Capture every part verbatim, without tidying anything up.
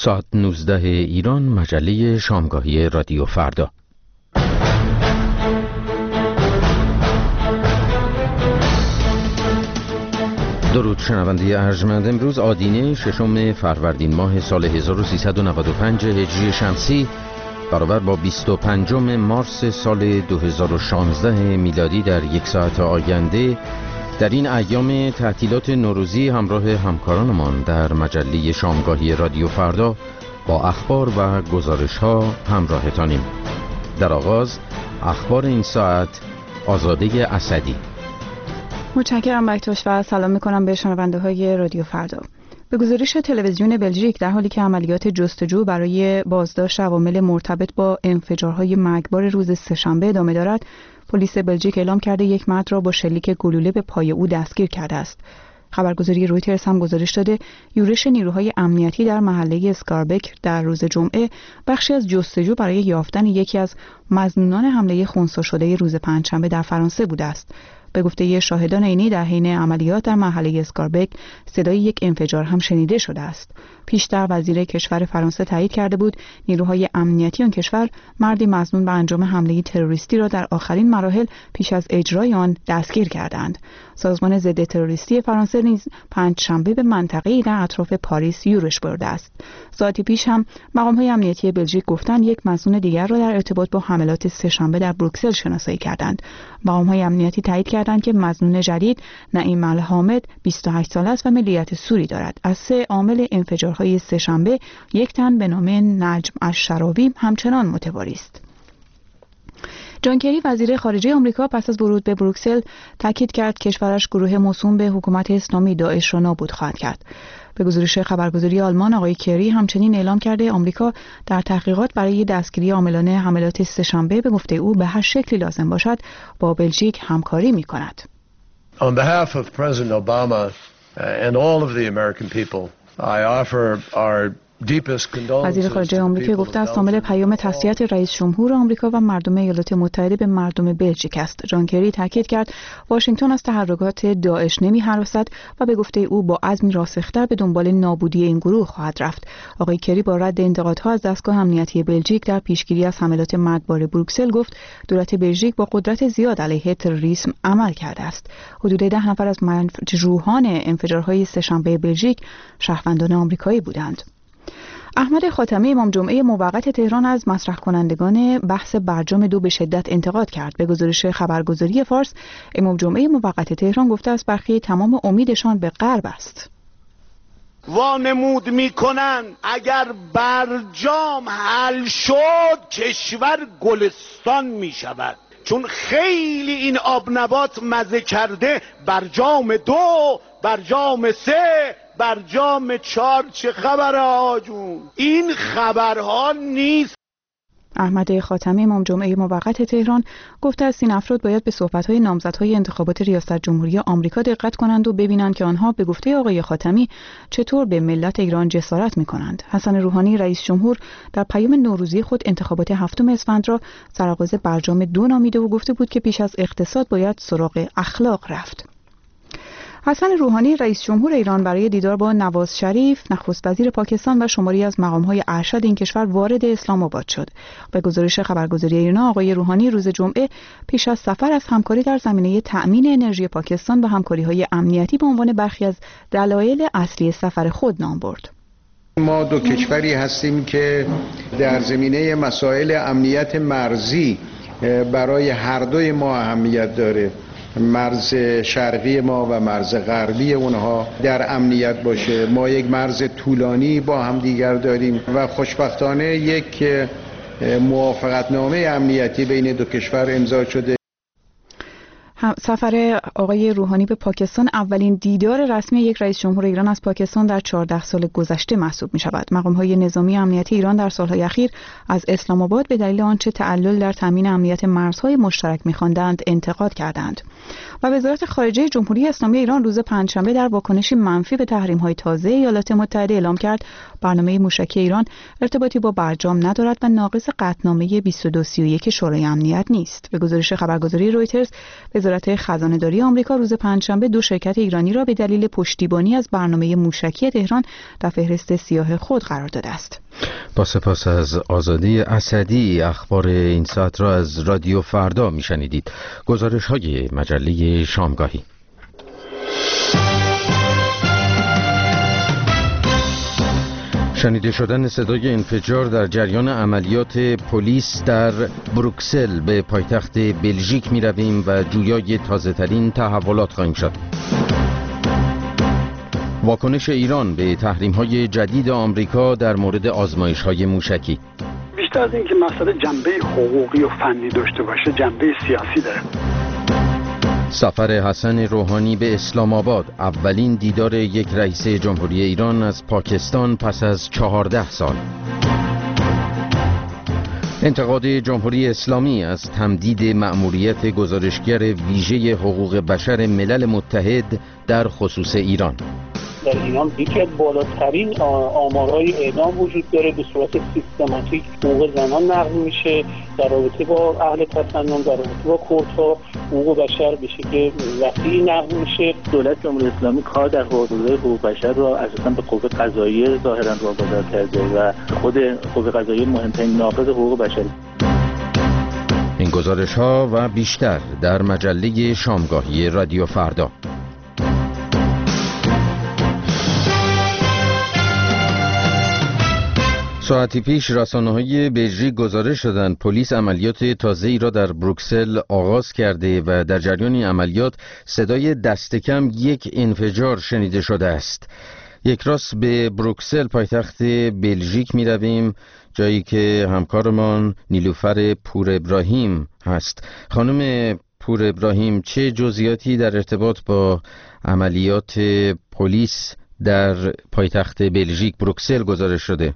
ساعت نوزده ایران، مجله شامگاهی رادیو فردا. درود شنونده ارجمند. امروز آدینه ششم فروردین ماه سال هزار و سیصد و نود و پنج هجری شمسی برابر با بیست و پنجم مارس سال دو هزار و شانزده میلادی در یک ساعت آینده در این ایام تعطیلات نوروزی همراه همکارانمان در مجله شامگاهی رادیو فردا با اخبار و گزارش ها همراهتانیم. در آغاز اخبار این ساعت. آزاده اسدی. متشکرم بکتاش و سلام میکنم به شنونده های رادیو فردا. به گزارش تلویزیون بلژیک، در حالی که عملیات جستجو برای بازداشت عوامل مرتبط با انفجارهای مرگبار روز سه‌شنبه ادامه دارد، پلیس بلژیک اعلام کرده یک مرد را با شلیک گلوله به پای او دستگیر کرده است. خبرگزاری رویترز هم گزارش داده یورش نیروهای امنیتی در محله اسکاربک در روز جمعه بخشی از جستجو برای یافتن یکی از مظنونان حمله خنثی شده روز پنجشنبه در فرانسه بوده است. به گفته شاهدان عینی، در حین عملیات در محله اسکاربک صدای یک انفجار هم شنیده شده است. پیشتر وزیر کشور فرانسه تایید کرده بود نیروهای امنیتی آن کشور مردی مظنون به انجام حمله تروریستی را در آخرین مراحل پیش از اجرای آن دستگیر کردند. سازمان ضد تروریستی فرانسه نیز پنجشنبه به منطقه‌ای در اطراف پاریس یورش برده است. ساعتی پیش هم مقام‌های امنیتی بلژیک گفتند یک مظنون دیگر را در ارتباط با حملات سه‌شنبه در بروکسل شناسایی کردند. مقام‌های امنیتی تایید کردند که مظنون جدید نعیم الحامد بیست و هشت ساله است و ملیت سوری دارد. از سه عامل انفجارهای سه‌شنبه یک تن به نام نجم الشراوی همچنان متواری است. جان کری وزیر خارجه آمریکا پس از ورود به بروکسل تاکید کرد کشورش گروه موسوم به حکومت اسلامی داعش را نابود خواهد کرد. به گزارش خبرگزاری آلمان، آقای کری همچنین اعلام کرده آمریکا در تحقیقات برای دستگیری عاملان حملات سه‌شنبه به گفته او به هر شکلی لازم باشد با بلژیک همکاری می‌کند. On behalf of President Obama and all of the American people, I offer our وزیر خارجه آمریکا گفته است حامل پیام تسلیت رئیس جمهور آمریکا و مردم ایالات متحده به مردم بلژیک است. جان کری تاکید کرد واشنگتن از تحرکات داعش نمی‌هراسد و به گفته او با عزمی راسخ‌تر به دنبال نابودی این گروه خواهد رفت. آقای کری با رد انتقادها از دستگاه امنیتی بلژیک در پیشگیری از حملات مرگبار بروکسل گفت دولت بلژیک با قدرت زیاد علیه تروریسم عمل کرده است. حدود ده نفر از مجروحان انفجارهای سه‌شنبه بلژیک شهروندان آمریکایی بودند. احمد خاتمی امام جمعه موقت تهران از مطرح کنندگان بحث برجام دو به شدت انتقاد کرد. به گزارش خبرگزاری فارس، امام جمعه موقت تهران گفته است برخی تمام امیدشان به غرب است. وانمود میکنن اگر برجام حل شد کشور گلستان میشود، چون خیلی این آب نبات مزه کرده. برجام دو، برجام سه، برجام چهار، چه خبره آجون؟ این خبرها نیست. احمد خاتمی امام جمعه موقت تهران گفته است این افراد باید به صحبت‌های نامزدهای انتخابات ریاست جمهوری آمریکا دقت کنند و ببینند که آنها به گفته آقای خاتمی چطور به ملت ایران جسارت می‌کنند. حسن روحانی رئیس جمهور در پیام نوروزی خود انتخابات هفتم اسفند را سرآغاز برجام دو نامیده و گفته بود که پیش از اقتصاد باید سراغ اخلاق رفت. حسن روحانی رئیس جمهور ایران برای دیدار با نواز شریف نخست وزیر پاکستان و شماری از مقام‌های ارشد این کشور وارد اسلام آباد شد. به گزارش خبرگزاری ایرنا، آقای روحانی روز جمعه پیش از سفر از همکاری در زمینه تأمین انرژی پاکستان و همکاری‌های امنیتی به عنوان برخی از دلایل اصلی سفر خود نام برد. ما دو کشوری هستیم که در زمینه مسائل امنیت مرزی برای هر دوی ما اهمیت داره. مرز شرقی ما و مرز غربی اونها در امنیت باشه. ما یک مرز طولانی با هم دیگر داریم و خوشبختانه یک موافقتنامه امنیتی بین دو کشور امضا شده. سفر آقای روحانی به پاکستان اولین دیدار رسمی یک رئیس جمهور ایران از پاکستان در چهارده سال گذشته محسوب می شود. مقام‌های نظامی امنیتی ایران در سالهای اخیر از اسلام آباد به دلیل آنچه تعلل در تامین امنیت مرزهای مشترک می‌خواندند انتقاد کردند. و وزارت خارجه جمهوری اسلامی ایران روز پنجشنبه در واکنشی منفی به تحریم‌های تازه ایالات متحده اعلام کرد برنامه موشکی ایران ارتباطی با برجام ندارد و ناقض قطعنامه بیست و دو سی و یک شورای امنیت نیست. به گزارش خبرگزاری رویترز، وزارت وزارت خزانه‌داری آمریکا روز پنجشنبه دو شرکت ایرانی را به دلیل پشتیبانی از برنامه موشکی تهران در فهرست سیاه خود قرار داده است. با سپاس از آزاده اسدی، اخبار این ساعت را از رادیو فردا میشنیدید. گزارش های مجله شامگاهی. شنیده شدن صدای انفجار در جریان عملیات پلیس در بروکسل به پایتخت بلژیک می رویم و جویای تازه ترین تحولات خواهیم شد. واکنش ایران به تحریم های جدید آمریکا در مورد آزمایش های موشکی. بیشتر از اینکه مسئله جنبه حقوقی و فنی داشته باشه، جنبه سیاسی داره. سفر حسن روحانی به اسلام آباد، اولین دیدار یک رئیس جمهوری ایران از پاکستان پس از چهارده سال. انتقاد جمهوری اسلامی از تمدید مأموریت گزارشگر ویژه حقوق بشر ملل متحد در خصوص ایران. در ایران یکی از بالاترین آمارهای اعدام وجود داره، به صورت سیستماتیک حقوق زنان نقض میشه در رابطه با اهل تسنن، در رابطه با کردها حقوق بشر به شکل وسیعی نقض میشه. دولت جمهوری اسلامی کار در حوزه حقوق بشر را اساساً به قوه قضاییه ظاهراً واگذار کرده و خود قوه قضاییه مهمترین ناقض حقوق بشر. این گزارش ها و بیشتر در مجله شامگاهی رادیو فردا. ساعتی پیش رسانه‌های بلژیک گزارش دادند پلیس عملیات تازه‌ای را در بروکسل آغاز کرده و در جریان این عملیات صدای دست کم یک انفجار شنیده شده است. یک راست به بروکسل پایتخت بلژیک می رویم، جایی که همکارمان نیلوفر پور ابراهیم هست. خانم پور ابراهیم، چه جزئیاتی در ارتباط با عملیات پلیس در پایتخت بلژیک بروکسل گزارش شده؟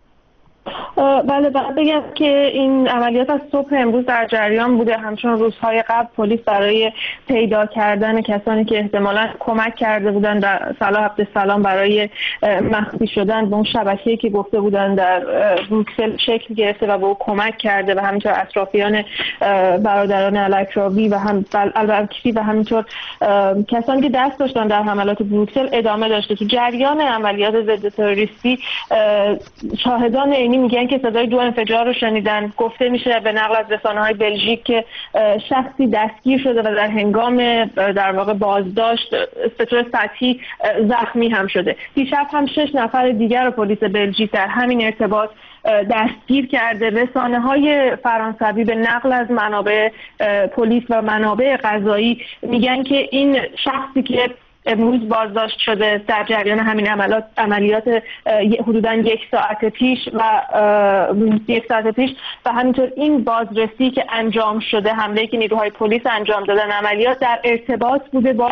بله، باید بگم که این عملیات از صبح امروز در جریان بوده. همچون روزهای قبل پلیس برای پیدا کردن کسانی که احتمالاً کمک کرده بودن در صلاح عبدالسلام برای مخفی شدن به اون شبکه‌ای که گفته بودن در بروکسل شکل گرفته و به او کمک کرده و همینطور اطرافیان برادران الکراوی و هم البکری و همینطور کسانی که دست داشتن در حملات بروکسل ادامه داشته. تو جریان عملیات ضد تروریستی شاهدان عینی میگن که صدای دو انفجار رو شنیدن. گفته میشه به نقل از رسانه‌های بلژیک که شخصی دستگیر شده و در هنگام در واقع بازداشت به طور سطحی زخمی هم شده. دیشب هم شش نفر دیگر رو پلیس بلژیک در همین ارتباط دستگیر کرده. رسانه‌های فرانسوی به نقل از منابع پلیس و منابع قضایی میگن که این شخصی که امروز بازداشت شده در جریان همین عملیات عملیات حدوداً یک ساعت پیش و یک ساعت پیش و همینطور این بازرسی که انجام شده، حمله‌ای که نیروهای پلیس انجام دادن عملیات در ارتباط بوده با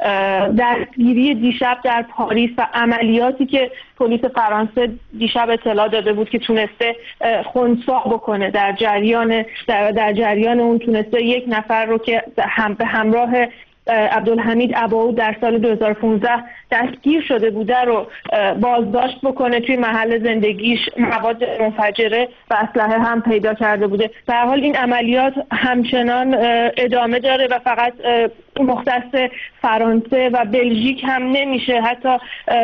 درگیری دیشب در پاریس و عملیاتی که پلیس فرانسه دیشب اطلاع داده بود که تونسته خنثی بکنه. در جریان در, در جریان اون تونسته یک نفر رو که هم به همراه عبدالحمید اباو در سال دو هزار و پانزده دستگیر شده بوده رو بازداشت بکنه. توی محل زندگیش مواد منفجره و اسلحه هم پیدا کرده بوده. در حال این عملیات همچنان ادامه داره و فقط مختص فرانسه و بلژیک هم نمیشه. حتی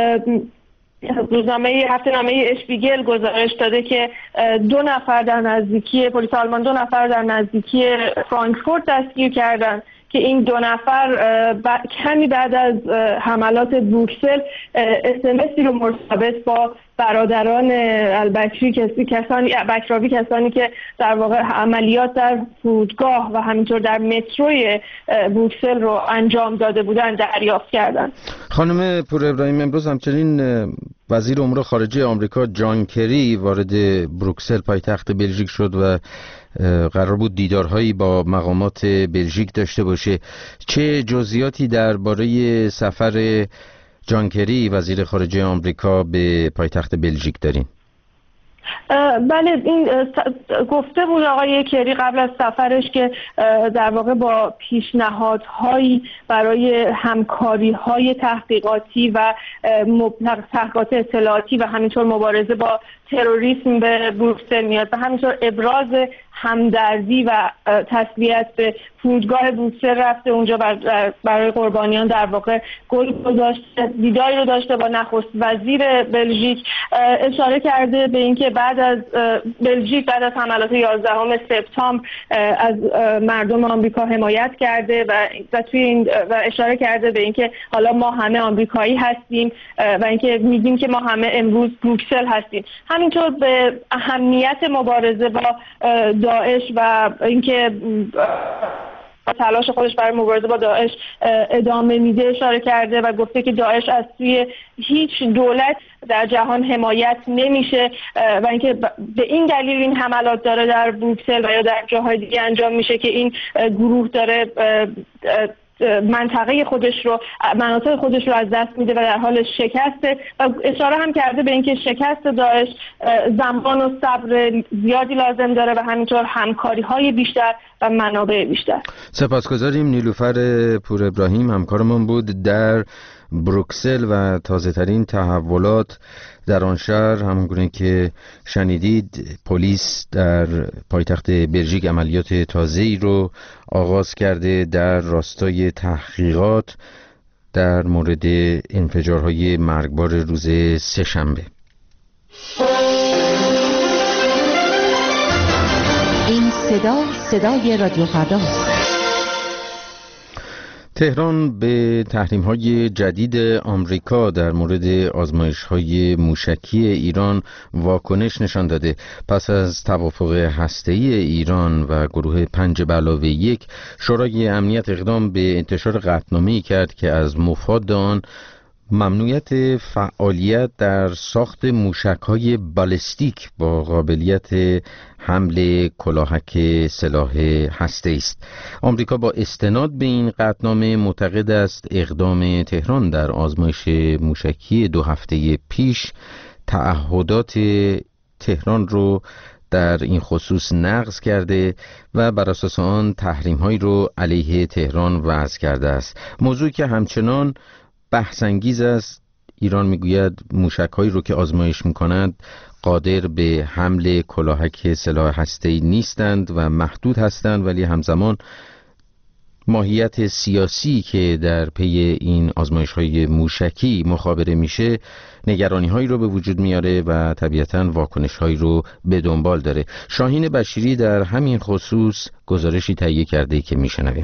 روزنامه هفته‌نامه اشپیگل گزارش داده که دو نفر در نزدیکی پلیس آلمان دو نفر در نزدیکی فرانکفورت دستگیر کردن که این دو نفر ب... کمی بعد از حملات بروکسل اسمسی رو مرتبط با برادران البکری کسی کسانی بکراوی کسانی که در واقع عملیات در فرودگاه و همینطور در متروی بروکسل رو انجام داده بودن دریافت کردن. خانم پور ابراهیم، امروز همچنین وزیر امور خارجه آمریکا جان کری وارد بروکسل پایتخت بلژیک شد و قرار بود دیدارهایی با مقامات بلژیک داشته باشه. چه جزئیاتی درباره سفر جان کری وزیر خارجه آمریکا به پایتخت بلژیک دارین؟ بله، این گفته بود آقای کری قبل از سفرش که در واقع با پیشنهادهایی برای همکاری‌های تحقیقاتی و تحقیقات اطلاعاتی و همینطور مبارزه با تروریسم به بروکسل میاد و همینطور ابراز همدردی و تسلیت به فرودگاه بروکسل رفته. اونجا برای قربانیان در واقع گل گذاشته، دیداری رو داشته با نخست وزیر بلژیک. اشاره کرده به اینکه بعد از بلژیک بعد از حملات یازدهم سپتامبر از مردم آمریکا حمایت کرده و و توی این و اشاره کرده به اینکه حالا ما همه آمریکایی هستیم و اینکه میگیم که ما همه امروز بروکسل هستیم. همینطور به اهمیت مبارزه با داعش و اینکه تلاش خودش برای مبارزه با داعش ادامه میده اشاره کرده و گفته که داعش از سوی هیچ دولت در جهان حمایت نمیشه و اینکه به این دلیل این حملات داره در بروکسل و یا در جاهای دیگه انجام میشه که این گروه داره منطقه خودش رو مناطق خودش رو از دست میده و در حال شکسته و اشاره هم کرده به اینکه شکست داعش زمان و صبر زیادی لازم داره و همینطور همکاری های بیشتر و منابع بیشتر. سپاسگزاریم. نیلوفر پور ابراهیم همکارمون بود در بروکسل و تازه ترین تحولات در آن شهر. همونگونه که شنیدید پلیس در پایتخت بلژیک عملیات تازه‌ای رو آغاز کرده در راستای تحقیقات در مورد انفجارهای مرگبار روز سه‌شنبه. این صدا صدای رادیو فرداست. تهران به تحریم‌های جدید آمریکا در مورد آزمایش‌های موشکی ایران واکنش نشان داده. پس از توافق هسته‌ای ایران و گروه پنج به علاوه یک، شورای امنیت اقدام به انتشار قطعنامه‌ای کرد که از مفاد آن ممنوعیت فعالیت در ساخت موشک‌های بالستیک با قابلیت حمل کلاهک سلاح هسته‌ای است. آمریکا با استناد به این قطعنامه معتقد است اقدام تهران در آزمایش موشکی دو هفته پیش تعهدات تهران رو در این خصوص نقض کرده و بر اساس آن تحریم‌هایی رو علیه تهران وضع کرده است. موضوعی که همچنان بحث انگیز است. ایران میگوید موشک‌هایی رو که آزمایش می‌کند قادر به حمل کلاهک سلاح هسته‌ای نیستند و محدود هستند، ولی همزمان ماهیت سیاسی که در پی این آزمایش‌های موشکی مخابره میشه نگرانی‌هایی رو به وجود میاره و طبیعتاً واکنش‌هایی رو به دنبال داره. شاهین بشیری در همین خصوص گزارشی تهیه کرده که میشنویم.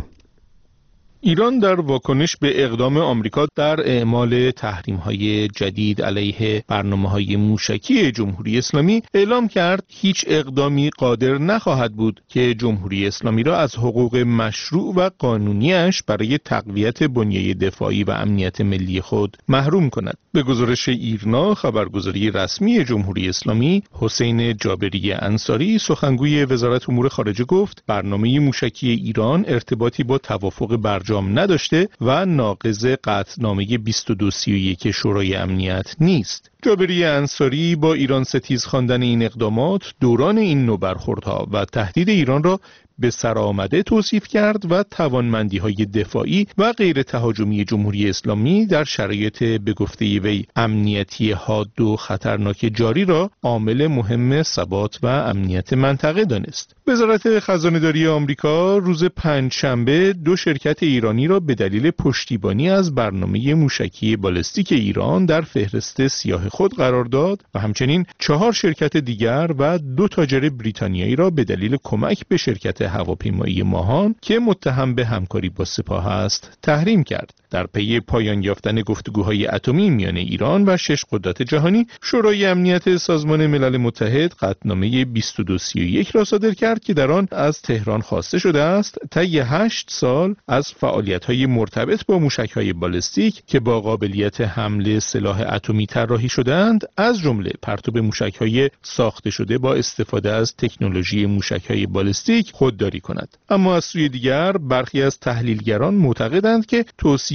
ایران در واکنش به اقدام آمریکا در اعمال تحریم‌های جدید علیه برنامه‌های موشکی جمهوری اسلامی اعلام کرد هیچ اقدامی قادر نخواهد بود که جمهوری اسلامی را از حقوق مشروع و قانونیش برای تقویت بنیه دفاعی و امنیت ملی خود محروم کند. به گزارش ایرنا، خبرگزاری رسمی جمهوری اسلامی، حسین جابری انصاری سخنگوی وزارت امور خارجه گفت برنامه موشکی ایران ارتباطی با توافق برجام نداشته و ناقض قطعنامه بیست و دو سی و یک شورای امنیت نیست. جابری انصاری با ایران ستیز خواندن این اقدامات دوران این نوع برخوردها و تهدید ایران را به سرآمده توصیف کرد و توانمندی‌های دفاعی و غیر تهاجمی جمهوری اسلامی در شرایط به گفته وی امنیتی حاد و خطرناک جاری را عامل مهم ثبات و امنیت منطقه دانست. وزارت خزانه‌داری آمریکا روز پنجشنبه دو شرکت ایرانی را به دلیل پشتیبانی از برنامه موشکی بالستیک ایران در فهرست سیاه خود قرار داد و همچنین چهار شرکت دیگر و دو تاجر بریتانیایی را به دلیل کمک به شرکت هواپیمایی ماهان که متهم به همکاری با سپاه است تحریم کرد. در پی پایان یافتن گفتگوهای اتمی میان ایران و شش قدرت جهانی، شورای امنیت سازمان ملل متحد قطعنامه بیست و دو سی و یک را صادر کرد که در آن از تهران خواسته شده است طی هشت سال از فعالیت‌های مرتبط با موشک‌های بالستیک که با قابلیت حمل سلاح اتمی طراحی شده‌اند، از جمله پرتاب موشک‌های ساخته شده با استفاده از تکنولوژی موشک‌های بالستیک خودداری کند. اما از سوی دیگر برخی از تحلیلگران معتقدند که توصیه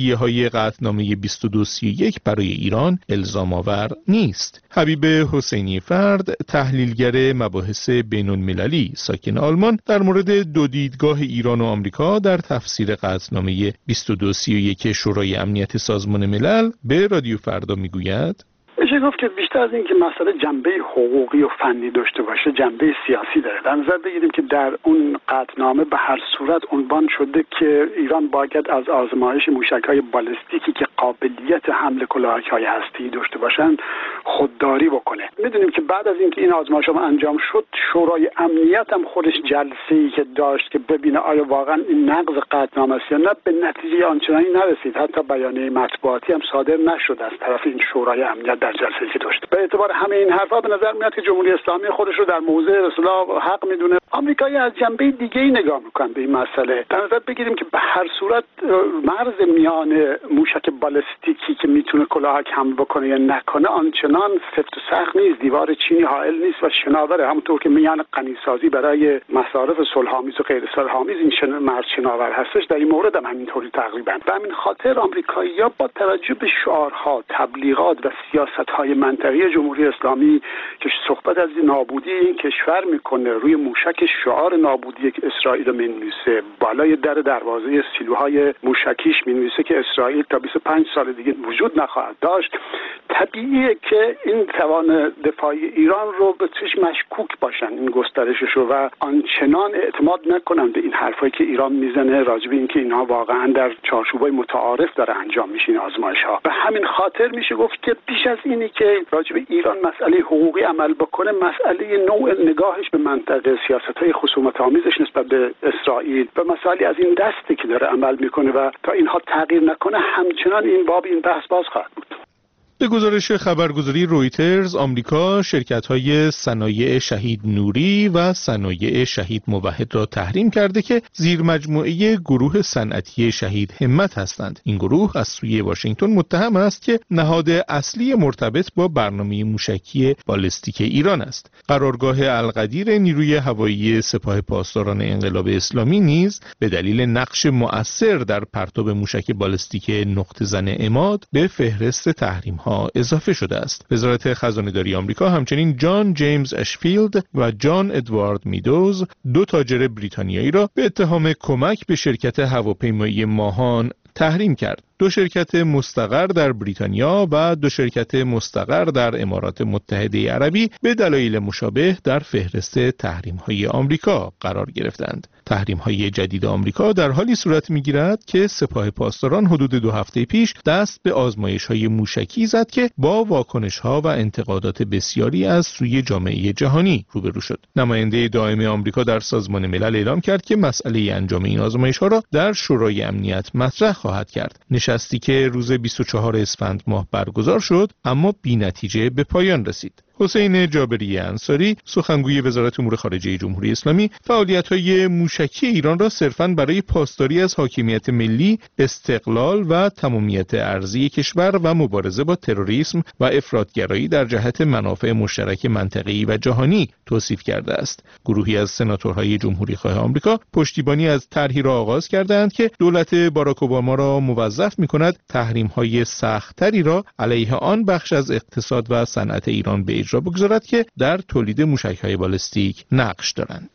توصیه های قطعنامه بیست و دو سی و یک برای ایران الزام آور نیست. حبیب حسینی فرد، تحلیلگر مباحث بین المللی ساکن آلمان، در مورد دو دیدگاه ایران و آمریکا در تفسیر قطعنامه بیست و دو سی و یک شورای امنیت سازمان ملل به رادیو فردا میگوید: میشه گفت که بیشتر از این که مسئله جنبه حقوقی و فنی داشته باشه، جنبه سیاسی داره. در نظر بگیریم که در اون قطعنامه به هر صورت عنوان شده که ایران باید از آزمایش موشک‌های بالستیکی که قابلیت حمل کلاهک‌های هسته‌ای داشته باشند خودداری بکنه. میدونیم که بعد از اینکه این آزمایش‌ها انجام شد، شورای امنیت هم خودش جلسه‌ای که داشت که ببینه آیا واقعا این نقض قطعنامه است یا نه، به نتیجه آنچنانی نرسید. حتی بیانیه مطبوعاتی هم صادر نشد از طرف این شورای امنیت در جلسه‌ای که داشت. به اعتبار همه این حرفا به نظر میاد که جمهوری اسلامی خودش رو در موضع اصلاح حق میدونه. آمریکایی از جنبه دیگه‌ای نگاه میکنن به این مسئله. در نظر بگیریم که به هر صورت مرز میان موشک بالستیکی که میتونه کلاهک حمل بکنه یا نکنه آنچنان سفت و سخت نیست. دیوار چینی حائل نیست و شناوره. همونطور که میان غنیسازی برای مصارف صلح‌آمیز و غیر صلح‌آمیز این شن... مرز شناور هستش، در این مورد هم همینطوری تقریبا. به همین خاطر آمریکایی‌ها با توجه به شعارها، تبلیغات و سیاست‌های منطقی جمهوری اسلامی که صحبت از نابودی این کشور میکنه، روی موشک شعار نابودی که اسرائیل رو می‌نویسه، بالای در دروازه سیلوهای موشکیش می‌نویسه که اسرائیل تا بیست و پنج سال دیگه وجود نخواهد داشت، طبیعیه که این توان دفاعی ایران رو به چش مشکوک باشن این گسترشش رو و آنچنان اعتماد نکنن به این حرفایی که ایران میزنه راجع به اینکه اینها واقعا در چارچوبای متعارف داره انجام میشه این آزمایش‌ها. به همین خاطر میشه گفت که بیش از اینی که راجع به ایران مسئله حقوقی عمل بکنه، مسئله نوع نگاهش به منطقه، سیاست‌های خصومت‌آمیزش نسبت به اسرائیل و مسائلی از این دستی که داره عمل میکنه و تا اینها تغییر نکنه همچنان این باب این بحث باز خواهد بود. به گزارش خبرگزاری رویترز، آمریکا شرکت‌های صنایع شهید نوری و صنایع شهید موحد را تحریم کرده که زیر مجموعه گروه صنعتی شهید همت هستند. این گروه از سوی واشنگتن متهم است که نهاد اصلی مرتبط با برنامه موشکی بالستیک ایران است. قرارگاه القدیر نیروی هوایی سپاه پاسداران انقلاب اسلامی نیز به دلیل نقش مؤثر در پرتاب موشک بالستیک نقطه زن عماد به فهرست تحریم‌ها اضافه شده است. وزارت خزانه‌داری آمریکا همچنین جان جیمز اشفیلد و جان ادوارد میدوز، دو تاجر بریتانیایی را به اتهام کمک به شرکت هواپیمایی ماهان تحریم کرد. دو شرکت مستقر در بریتانیا و دو شرکت مستقر در امارات متحده عربی به دلایل مشابه در فهرست تحریم‌های آمریکا قرار گرفتند. تحریم‌های جدید آمریکا در حالی صورت می‌گیرد که سپاه پاسداران حدود دو هفته پیش دست به آزمایش‌های موشکی زد که با واکنش‌ها و انتقادات بسیاری از سوی جامعه جهانی روبرو شد. نماینده دائم آمریکا در سازمان ملل اعلام کرد که مسئله انجام این آزمایش‌ها را در شورای امنیت مطرح خواهد کرد. نشستی که روز بیست و چهارم اسفند ماه برگزار شد اما بی‌نتیجه به پایان رسید. حسین جابری انصاری، سخنگوی وزارت امور خارجه جمهوری اسلامی، فعالیت‌های موشکی ایران را صرفاً برای پاسداری از حاکمیت ملی، استقلال و تمامیت ارضی کشور و مبارزه با تروریسم و افراطگرایی در جهت منافع مشترک منطقه‌ای و جهانی توصیف کرده است. گروهی از سناتورهای جمهوری‌خواه آمریکا پشتیبانی از طرحی را آغاز کردند که دولت باراک اوباما را موظف می‌کند تحریم‌های سخت‌تری را علیه آن بخش از اقتصاد و صنعت ایران به اجرا بگذارد که در تولید موشک‌های بالستیک نقش دارند.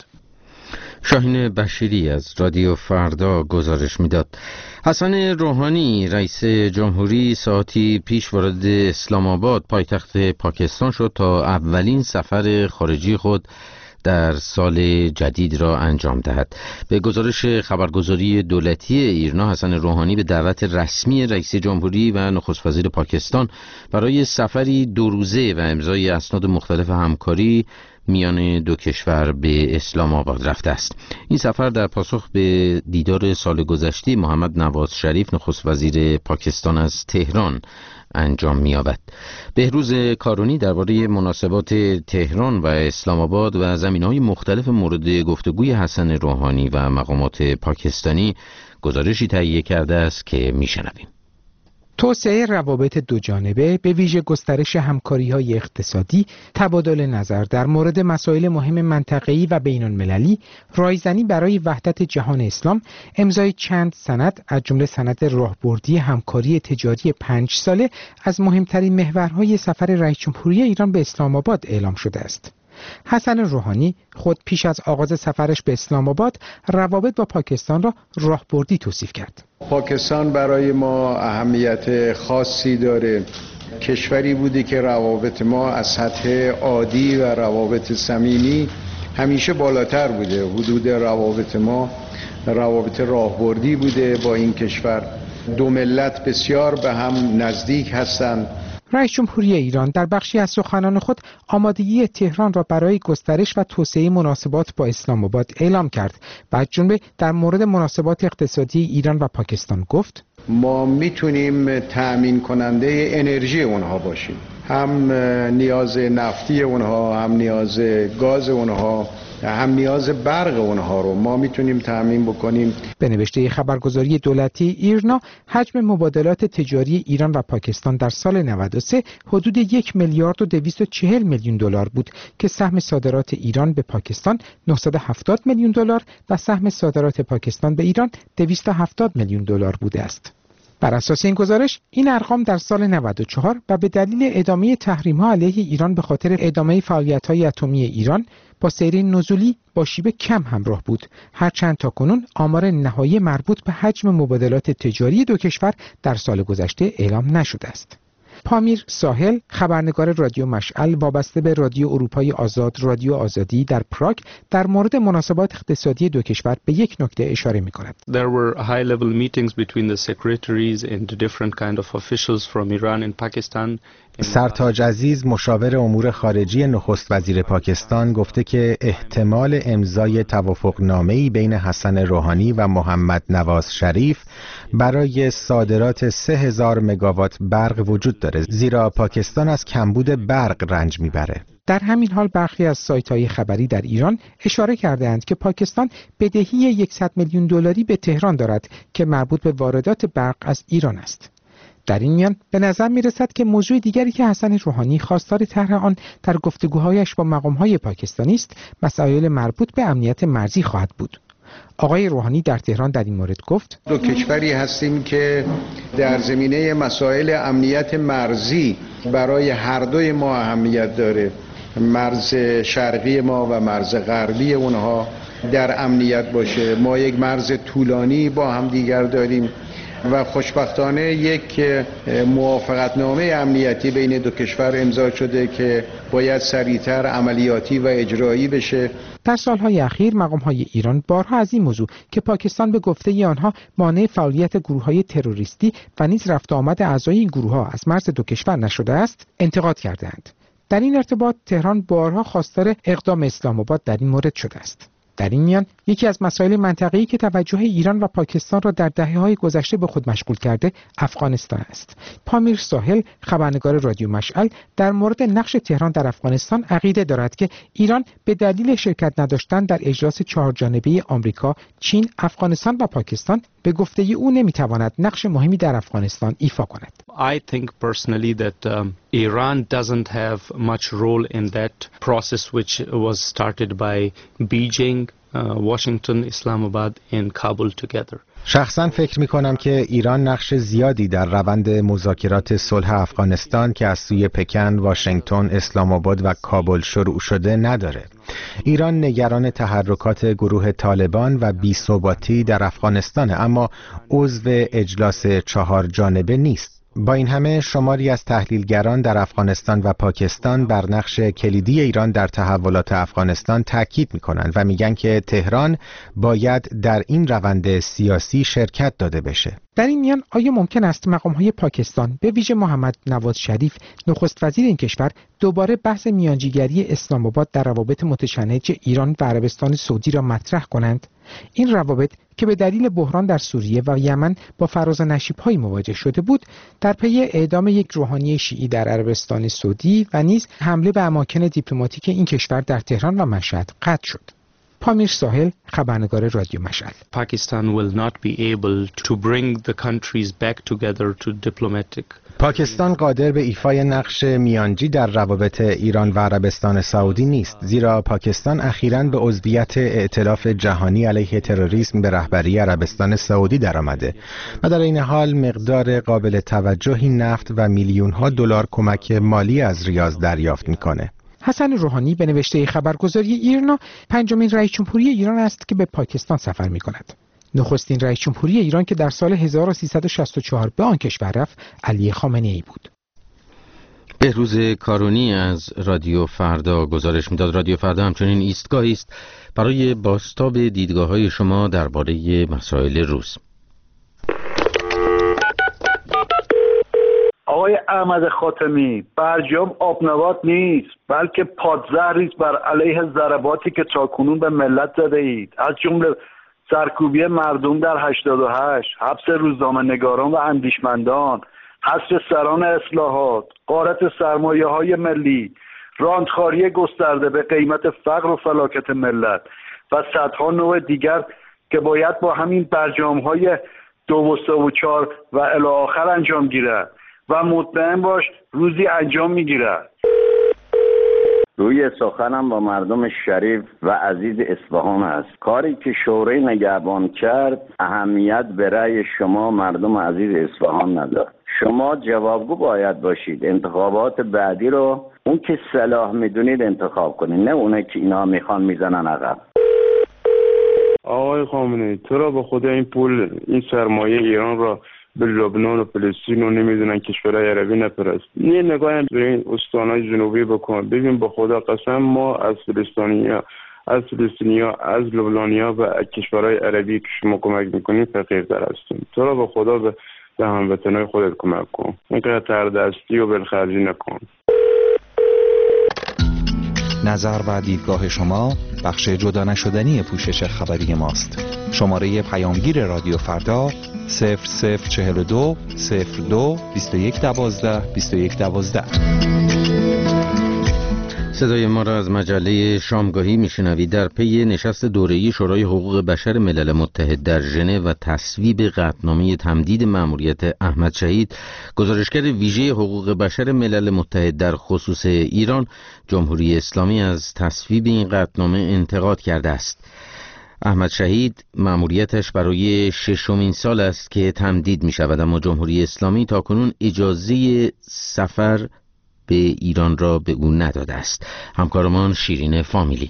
شاهین بشیری از رادیو فردا گزارش میداد. حسن روحانی رئیس جمهوری ساعتی پیش وارد اسلام آباد پایتخت پاکستان شد تا اولین سفر خارجی خود در سال جدید را انجام دهد. به گزارش خبرگزاری دولتی ایرنا، حسن روحانی به دعوت رسمی رئیس جمهوری و نخست وزیر پاکستان برای سفری دو روزه و امضای اسناد مختلف همکاری میان دو کشور به اسلام آباد رفته است. این سفر در پاسخ به دیدار سال گذشته محمد نواز شریف نخست وزیر پاکستان از تهران انجام می‌یابد. بهروز کارونی درباره مناسبات تهران و اسلام آباد و زمینه‌های مختلف مورد گفتگوی حسن روحانی و مقامات پاکستانی گزارشی تهیه کرده است که می‌شنویم. توسعه روابط دوجانبه به ویژه گسترش همکاری‌های اقتصادی، تبادل نظر در مورد مسائل مهم منطقه‌ای و بین‌المللی، رایزنی برای وحدت جهان اسلام، امضای چند سند از جمله سند راهبردی همکاری تجاری پنج ساله از مهمترین محورهای سفر رئیس جمهوری ایران به اسلام آباد اعلام شده است. حسن روحانی خود پیش از آغاز سفرش به اسلام آباد روابط با پاکستان را راهبردی توصیف کرد. پاکستان برای ما اهمیت خاصی داره. کشوری بوده که روابط ما از سطح عادی و روابط صمیمی همیشه بالاتر بوده. حدود روابط ما روابط راهبردی بوده با این کشور. دو ملت بسیار به هم نزدیک هستند. رئیس جمهوری ایران در بخشی از سخنان خود آمادگی تهران را برای گسترش و توسعه مناسبات با اسلام آباد اعلام کرد و از جمله در مورد مناسبات اقتصادی ایران و پاکستان گفت: ما میتونیم تأمین کننده انرژی اونها باشیم، هم نیاز نفتی اونها، هم نیاز گاز اونها، هم نیاز برق اونها رو ما میتونیم تأمین بکنیم. به نوشته خبرگزاری دولتی ایرنا، حجم مبادلات تجاری ایران و پاکستان در سال نود و سه حدود یک میلیارد و دویست و چهل میلیون دلار بود که سهم صادرات ایران به پاکستان نهصد و هفتاد میلیون دلار و سهم صادرات پاکستان به ایران دویست و هفتاد میلیون دلار بوده است. بر اساس این گزارش، این ارقام در سال نود و چهار و به دلیل ادامه تحریم‌ها علیه ایران به خاطر ادامه فعالیت‌های اتمی ایران با سیر نزولی با شیب کم همراه بود، هرچند تاکنون آمار نهایی مربوط به حجم مبادلات تجاری دو کشور در سال گذشته اعلام نشده است. پامیر ساحل، خبرنگار رادیو مشعل وابسته به رادیو اروپای آزاد رادیو آزادی در پراگ، در مورد مناسبات اقتصادی دو کشور به یک نکته اشاره می‌کند. There were high-level meetings between the secretaries and the different kind of officials from Iran and Pakistan. سرتاج عزیز، مشاور امور خارجی نخست وزیر پاکستان، گفته که احتمال امضای توافقنامه‌ای بین حسن روحانی و محمد نواز شریف برای صادرات سه هزار مگاوات برق وجود داره، زیرا پاکستان از کمبود برق رنج میبره. در همین حال برخی از سایت‌های خبری در ایران اشاره کرده‌اند که پاکستان بدهی صد میلیون دلاری به تهران دارد که مربوط به واردات برق از ایران است. در این میان به نظر می رسد که موضوع دیگری که حسن روحانی خواستار طرح آن در گفتگوهایش با مقام‌های پاکستانی است، مسائل مربوط به امنیت مرزی خواهد بود. آقای روحانی در تهران در این مورد گفت: دو کشوری هستیم که در زمینه مسائل امنیت مرزی برای هر دوی ما اهمیت داره. مرز شرقی ما و مرز غربی اونها در امنیت باشه. ما یک مرز طولانی با هم دیگر داریم و خوشبختانه یک موافقتنامه امنیتی بین دو کشور امضا شده که باید سریعتر عملیاتی و اجرایی بشه. در سالهای اخیر مقام‌های ایران بارها از این موضوع که پاکستان به گفته آنها مانع فعالیت گروه‌های تروریستی و نیز رفت آمد اعضای این گروه‌ها از مرز دو کشور نشده است، انتقاد کردند. در این ارتباط تهران بارها خواستار اقدام اسلام آباد در این مورد شده است. در این میان یکی از مسائل منطقه‌ای که توجه ایران و پاکستان را در دهه‌های گذشته به خود مشغول کرده افغانستان است. پامیر ساحل، خبرنگار رادیو مشعل، در مورد نقش تهران در افغانستان عقیده دارد که ایران به دلیل شرکت نداشتن در اجلاس چهارجانبه آمریکا، چین، افغانستان و پاکستان به گفته او نمیتواند نقش مهمی در افغانستان ایفا کند. I think personally that um, Iran doesn't have much role in that process which was started by Beijing, uh, Washington, Islamabad and Kabul together. شخصا فکر می کنم که ایران نقش زیادی در روند مذاکرات صلح افغانستان که از سوی پکن، واشنگتن، اسلام آباد و کابل شروع شده نداره. ایران نگران تحرکات گروه طالبان و بی‌ثباتی در افغانستان، اما عضو اجلاس چهار جانبه نیست. با این همه شماری از تحلیلگران در افغانستان و پاکستان بر نقش کلیدی ایران در تحولات افغانستان تاکید می‌کنند و میگن که تهران باید در این روند سیاسی شرکت داده بشه. در این میان آیا ممکن است مقام‌های پاکستان به ویژه محمد نواز شریف نخست وزیر این کشور دوباره بحث میانجیگری اسلام آباد در روابط متشنج ایران و عربستان سعودی را مطرح کنند؟ این روابط که به دلیل بحران در سوریه و یمن با فراز و نشیب‌های مواجه شده بود، در پی اعدام یک روحانی شیعی در عربستان سعودی و نیز حمله به اماکن دیپلماتیک این کشور در تهران و مشهد قطع شد. پامیر ساحل، خبرنگار رادیو مشعل. Pakistan will not be able to bring the countries back together to diplomatic. پاکستان قادر به ایفای نقش میانجی در روابط ایران و عربستان سعودی نیست، زیرا پاکستان اخیراً به عضویت ائتلاف جهانی علیه تروریسم به رهبری عربستان سعودی درآمده و در این حال مقدار قابل توجهی نفت و میلیون‌ها دلار کمک مالی از ریاض دریافت می‌کنه. حسن روحانی به نوشته خبرگزاری ایرنا پنجمین رئیس جمهوری ایران است که به پاکستان سفر می‌کند. نخستین رئیس جمهوری ایران که در سال هزار و سیصد و شصت و چهار به آن کشور رفت علی خامنه‌ای بود. بهروز کارونی از رادیو فردا گزارش می‌داد. رادیو فردا همچنین ایستگاهی است برای بازتاب دیدگاه‌های شما درباره مسائل روز. آقای احمد خاتمی، برجام آبنبات نیست بلکه پادزهری است بر علیه ضرباتی که تاکنون به ملت زده اید، از جمله سرکوبی مردم در هشتاد و هشت، حبس روزنامه‌نگاران و اندیشمندان، حذف سران اصلاحات، غارت سرمایه‌های ملی، راندخواری گسترده به قیمت فقر و فلاکت ملت و صدها نوع دیگر که باید با همین برجام‌های دو و سه و چهار و الی آخر انجام گیرد و مطمئن باش روزی انجام میگیرد. روی سخنم با مردم شریف و عزیز اصفهان است. کاری که شورای نگهبان کرد اهمیت به رأی شما مردم عزیز اصفهان ندارد. شما جوابگو باید باشید. انتخابات بعدی رو اون که صلاح میدونید انتخاب کنید، نه اونه که اینا میخوان میزنن عقب. آقای خامنه‌ای، تو را به خدا این پول، این سرمایه ایران را به لبنان و فلسطین و نمیدونن کشورهای عربی نپرست. یه نگاه به این استانهای جنوبی بکن، ببین به خدا قسم ما از فلسطینیا از فلسطینیا از لبنانیا و کشورهای عربی که شما کمک میکنین فقیرتر هستیم. تو را به خدا به به هموطنهای خودت کمک کن، اینقدر تردستی و بلخرجی نکن. نظر و دیدگاه شما بخش جدا نشدنی پوشش خبری ماست. شماره پیامگیر رادیو فردا صفر صفر چهل و دو صفر دو بیست و یک دوازده بیست و یک دوازده. صدای ما را از مجله شامگاهی میشنوید. در پی نشست دوره‌ای شورای حقوق بشر ملل متحد در ژنو و تصویب قطعنامه تمدید مأموریت احمد شهید، گزارشگر ویژه حقوق بشر ملل متحد در خصوص ایران، جمهوری اسلامی از تصویب این قطعنامه انتقاد کرده است. احمد شهید مأموریتش برای ششمین سال است که تمدید می شود، اما جمهوری اسلامی تاکنون اجازه سفر به ایران را به او نداده است. همکارمان شیرین فامیلی.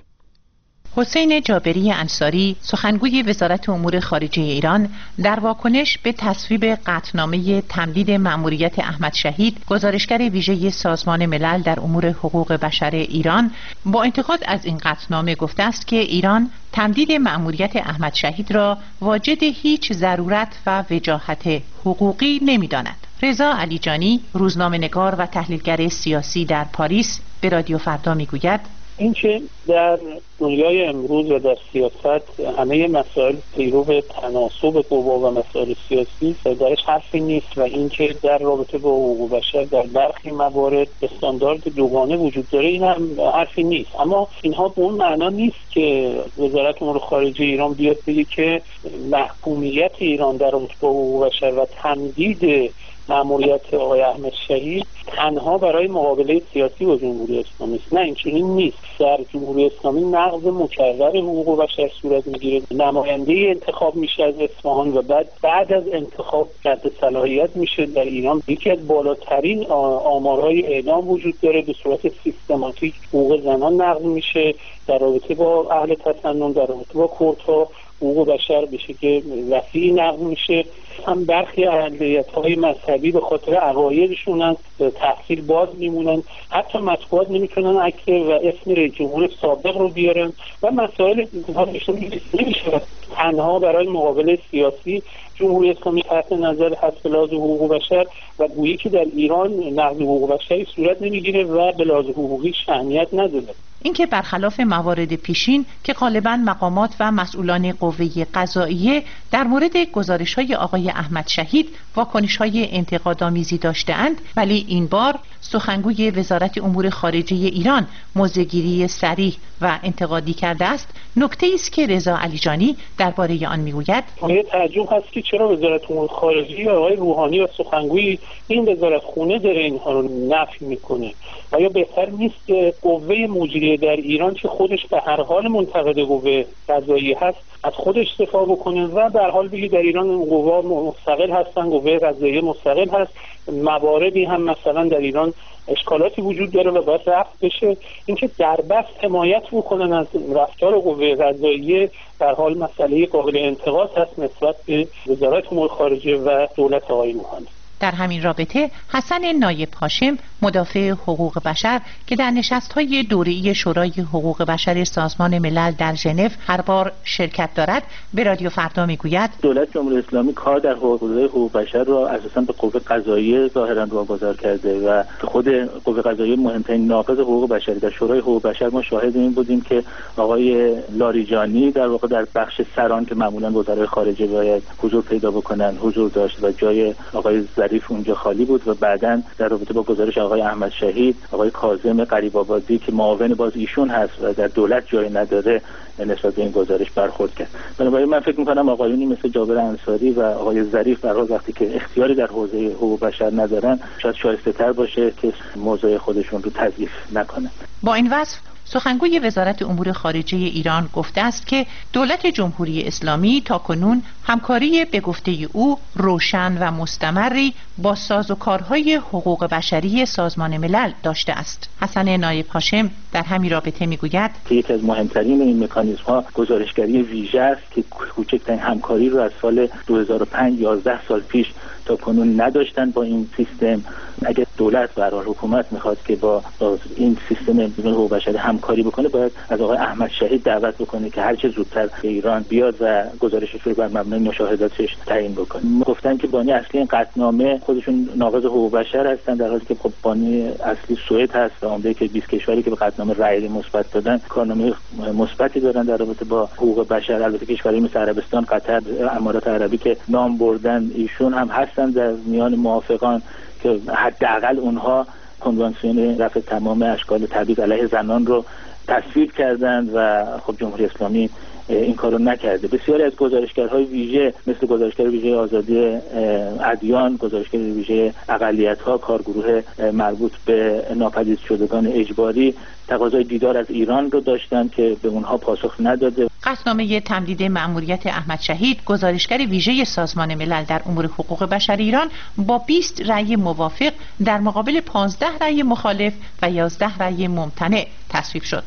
حسین جابری انصاری، سخنگوی وزارت امور خارجه ایران، در واکنش به تصویب قطعنامه تمدید مأموریت احمد شهید، گزارشگر ویژه سازمان ملل در امور حقوق بشر ایران، با انتقاد از این قطعنامه گفته است که ایران تمدید مأموریت احمد شهید را واجد هیچ ضرورت و وجاهت حقوقی نمی‌داند. رضا علیجانی، روزنامه‌نگار و تحلیلگر سیاسی در پاریس، به رادیو فردا میگوید: اینکه در دنیای امروز و در سیاست همه مسائل پیرو تناسب قوا و مسائل سیاسی درش حرفی نیست و اینکه در رابطه با حقوق بشر در برخی موارد استاندارد دوگانه وجود داره، این هم حرفی نیست. اما اینها به اون معنا نیست که وزارت امور خارجه ایران بیاد بگه که محکومیت ایران در رابطه با حقوق بشر و تمدید مأموریت آقای احمد شهید تنها برای مقابله سیاسی با جمهوری اسلامی است. نه، این چنین نیست. در جمهوری اسلامی نقض مکرر حقوق بشر صورت میگیره، نماینده انتخاب میشه از اصفهان و بعد بعد از انتخاب رد صلاحیت میشه. در ایران یکی از بالاترین آمارهای اعدام وجود داره، به صورت سیستماتیک حقوق زنان نقض میشه. در رابطه با اهل تسنن، در رابطه با کردها حقوق بشر به شکل وسیعی نقض میشه. هم برخی اقلیت‌های مذهبی به خاطر عقایدشون از تحصیل باز میمونن، حتی مطبوعات نمیتونن عکس و اسم رئیس جمهور سابق رو بیارن و مسائل نمیشه تنها برای مقابله سیاسی جمهوری اسلامی تحت نظر هست لحاظ حقوق بشر و گویی که در ایران نقض حقوق بشری صورت نمیگیره و به لحاظ حقوقی اهمیت نداره. اینکه برخلاف موارد پیشین که غالباً مقامات و مسئولان قوه قضاییه در مورد گزارش‌های آقای احمد شهید واکنش‌های انتقادآمیزی داشته‌اند، ولی این بار سخنگوی وزارت امور خارجه ایران موضع‌گیری صریح و انتقادی کرده است، نکته است که رضا علیجانی درباره آن میگوید: یه تعجب هست که چرا وزارت امور خارجه آقای روحانی و سخنگوی این وزارت خونه داره اینها رو نفی میکنه. آیا بهتر نیست قوه مجریه در ایران که خودش به هر حال منتقد قوه قضاییه هست از خودش دفاع بکنه و در حال بگی در ایران قوا مستقل هستن، قوه قضاییه مستقل هست، مواردی هم مثلا در ایران اشکالاتی وجود داره و باید رفع بشه. اینکه در بست حمایت بکنن از رفتار قوه قضاییه در حال مسئله قابل انتقاد هست نسبت به وزارت امور خارجه و دولت آقای روحانی. در همین رابطه حسن نایب هاشم، مدافع حقوق بشر که در نشست‌های دوره‌ای شورای حقوق بشر سازمان ملل در ژنو هر بار شرکت دارد، به رادیو فردا میگوید: دولت جمهوری اسلامی کار در حوزه حقوق بشر را اساساً به قوه قضاییه ظاهراً واگذار کرده و خود قوه قضاییه مهمترین ناقض حقوق بشری در شورای حقوق بشر ما شاهد این بودیم که آقای لاریجانی در واقع در بخش سران که معمولاً وزرای خارجه باید حضور پیدا بکنن حضور داشت و جای آقای ظریف اونجا خالی بود و بعداً در رابطه با گزارش آقای احمد شهید، آقای کاظم قریب‌آبادی که معاون باز ایشون هست و در دولت جای نداره نسبت به این گزارش برخورد کرد. بنابراین من فکر می‌کنم آقایونی مثل جابر انصاری و آقای ظریف در حال وقتی که اختیاری در حوزه حقوق بشر ندارن شاید شایسته‌تر باشه که موضوع خودشون رو تضعیف نکنن. با این وصف سخنگوی وزارت امور خارجه ایران گفته است که دولت جمهوری اسلامی تاکنون همکاری به گفته او روشن و مستمری با سازوکارهای حقوق بشری سازمان ملل داشته است. حسن نایب هاشم در همین رابطه میگوید که یکی از مهمترین این مکانیزم‌ها گزارشگری ویژه است که کوچکترین همکاری رو از سال دو هزار و پنج یازده سال پیش تا کنون نداشتن با این سیستم. اگر دولت و حکومت میخواد که با, با این سیستم حقوق بشری همکاری بکنه باید از آقای احمد شهید دعوت بکنه که هر چه زودتر به ایران بیاد و گزارشش رو بر مبنای مشاهداتش تعیین بکنه. گفتن که بانی اصلی این قطعنامه خودشون ناقض حقوق بشر هستن در حالی که خب بانی اصلی سوئد هست و عمده که بیست کشوری که به قطعنامه رأی مثبت دادن کارنامه مثبتی دارن در رابطه با حقوق بشر. البته کشوری مثل عربستان، قطر، امارات عربی که نام بردن ایشون هم هستن در میان موافقان که حداقل اونها کنوانسیون رفع تمام اشکال تبعیض علیه زنان رو تصویب کردند و خب جمهوری اسلامی این کارو نکرده. بسیاری از گزارشگرهای ویژه مثل گزارشگر ویژه آزادی ادیان، گزارشگر ویژه اقلیت‌ها، کارگروه مربوط به ناپدید شدگان اجباری تقاضای دیدار از ایران رو داشتن که به اونها پاسخ نداده. قطعنامه تمدید مأموریت احمد شهید، گزارشگر ویژه سازمان ملل در امور حقوق بشر ایران، با بیست رأی موافق در مقابل پانزده رأی مخالف و یازده رأی ممتنع تصویب شد.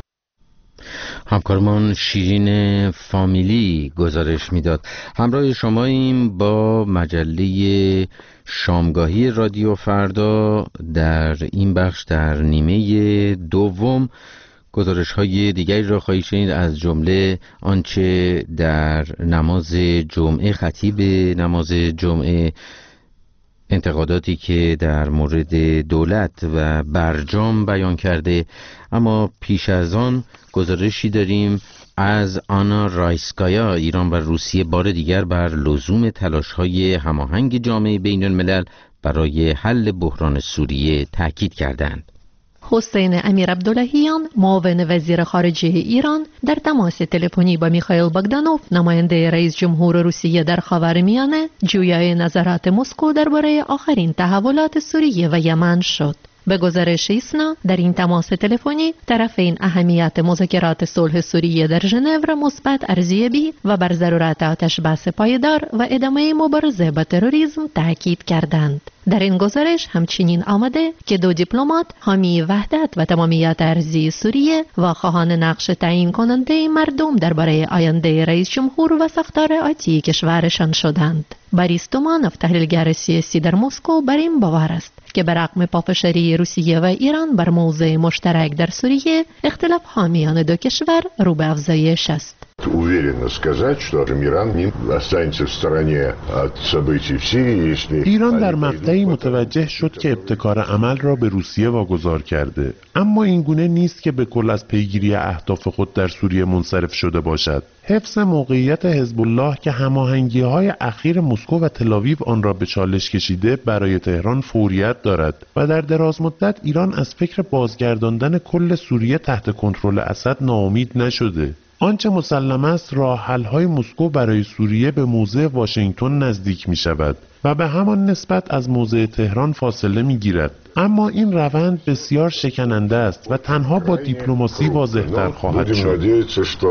همکارمان شیرین فامیلی گزارش میداد. همراه شماییم با مجله شامگاهی رادیو فردا. در این بخش در نیمه دوم گزارش های دیگری را خواهید شنید، از جمله آنچه در نماز جمعه خطیب نماز جمعه انتقاداتی که در مورد دولت و برجام بیان کرده. اما پیش از آن گزارشی داریم از آنا رایسکایا. ایران و روسیه بار دیگر بر لزوم تلاش‌های هماهنگ جامعه بین الملل برای حل بحران سوریه تاکید کردند. حسین امیر عبداللهیان، معاون وزیر خارجه ایران، در تماس تلفنی با میخائیل باگدانوف، نماینده رئیس جمهور روسیه در خاورمیانه، جویای نظرات مسکو درباره آخرین تحولات سوریه و یمن شد. به گزارش ایسنا، در این تماس تلفنی طرفین اهمیت مذاکرات صلح سوریه در ژنو را مثبت ارزیابی و بر ضرورت آتش‌بس پایدار و ادامه مبارزه با تروریسم تاکید کردند. در این گزارش همچنین آمده که دو دیپلمات حامی وحدت و تمامیت ارضی سوریه و خواهان نقش تعیین کننده مردم درباره آینده رئیس جمهور و ساختار آتی کشورشان شدند. بوریس تومانوف، تحلیلگر سیاسی در مسکو، بر این باور است که برغم پافشاری روسیه و ایران بر موضع مشترک در سوریه، اختلاف حامیان دو کشور رو به افزایش است. Уверенно сказать, что Иран не останется в стороне от событий в Сирии, если ایران در مقطعی متوجه شد که ابتکار عمل را به روسیه واگذار کرده، اما این گونه نیست که به کل از پیگیری اهداف خود در سوریه منصرف شده باشد. حفظ موقعیت حزب الله که هماهنگی‌های اخیر مسکو و تل‌آویو آن را به چالش کشیده برای تهران فوریت دارد و در دراز مدت ایران از فکر بازگرداندن کل سوریه تحت کنترل اسد ناامید نشده. آنچه مسلم است راه حل‌های مسکو برای سوریه به موضع واشنگتن نزدیک می‌شود و به همان نسبت از موضع تهران فاصله می‌گیرد، اما این روند بسیار شکننده است و تنها با دیپلماسی واضح‌تر خواهد شد.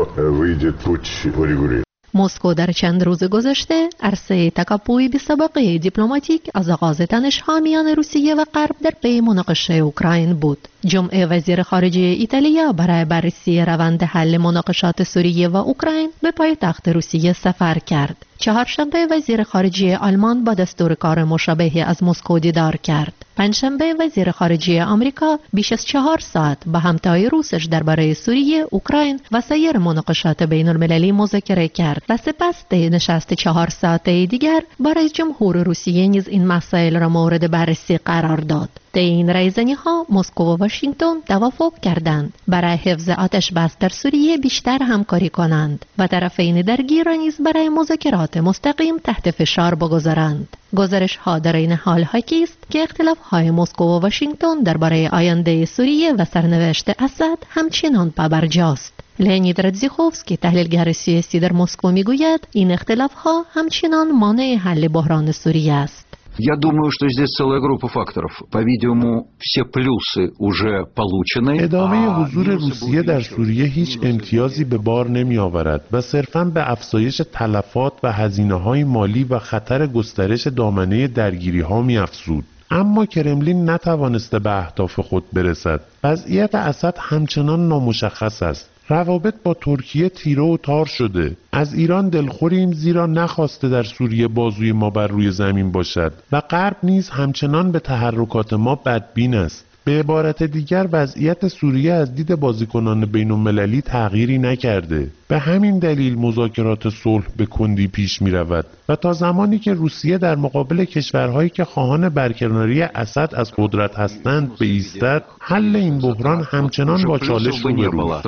مسکو در چند روز گذشته عرصه تکاپوی بی‌سابقه دیپلماتیک از آغاز تنش‌ها میان روسیه و غرب در پی مناقشه اوکراین بود. جمعه وزیر خارجه ایتالیا برای بررسی روند حل مناقشات سوریه و اوکراین به پایتخت روسیه سفر کرد. چهارشنبه وزیر خارجه آلمان با دستور کار مشابهی از مسکو دیدار کرد. پنجشنبه وزیر خارجه آمریکا بیش از چهار ساعت با همتای روسش درباره سوریه، اوکراین و سایر مناقشات بین المللی مذاکره کرد و سپس طی نشست چهار ساعته دیگر با رئیس جمهور روسیه نیز این مسائل را مورد بررسی قرار داد. طی این رایزنی‌ها مسکو و واشنگتن توافق کردند برای حفظ آتش بس در سوریه بیشتر همکاری کنند و طرفین درگیر را نیز برای مذاکرات مستقیم تحت فشار بگذارند. گزارش‌ها در این حال حاکی است که اختلاف‌های مسکو و واشنگتن درباره آینده سوریه و سرنوشت اسد همچنان پابرجاست. لئونید رادزیخوفسکی تحلیلگر سیاسی در مسکو میگوید این اختلاف‌ها همچنان مانع حل بحران سوریه است. Я думаю, что здесь целая группа факторов. По-видимому, все плюсы уже получены. ادامه حضور روسیه در سوریه هیچ امتیازی به بار نمی آورد و صرفاً به افزایش تلفات و هزینه‌های مالی و خطر گسترش دامنه درگیری‌ها می افزود. اما کرملین نتوانسته به اهداف خود برسد. وضعیت اسد همچنان نامشخص است. روابط با ترکیه تیره و تار شده. از ایران دلخوریم زیرا نخواسته در سوریه بازوی ما بر روی زمین باشد و غرب نیز همچنان به تحرکات ما بدبین است. به عبارت دیگر وضعیت سوریه از دید بازیکنان بین المللی تغییری نکرده. به همین دلیل مذاکرات صلح به کندی پیش می رود و تا زمانی که روسیه در مقابل کشورهایی که خواهان برکناری اسد از قدرت هستند بایستد، حل این بحران همچنان با چالش روبروست.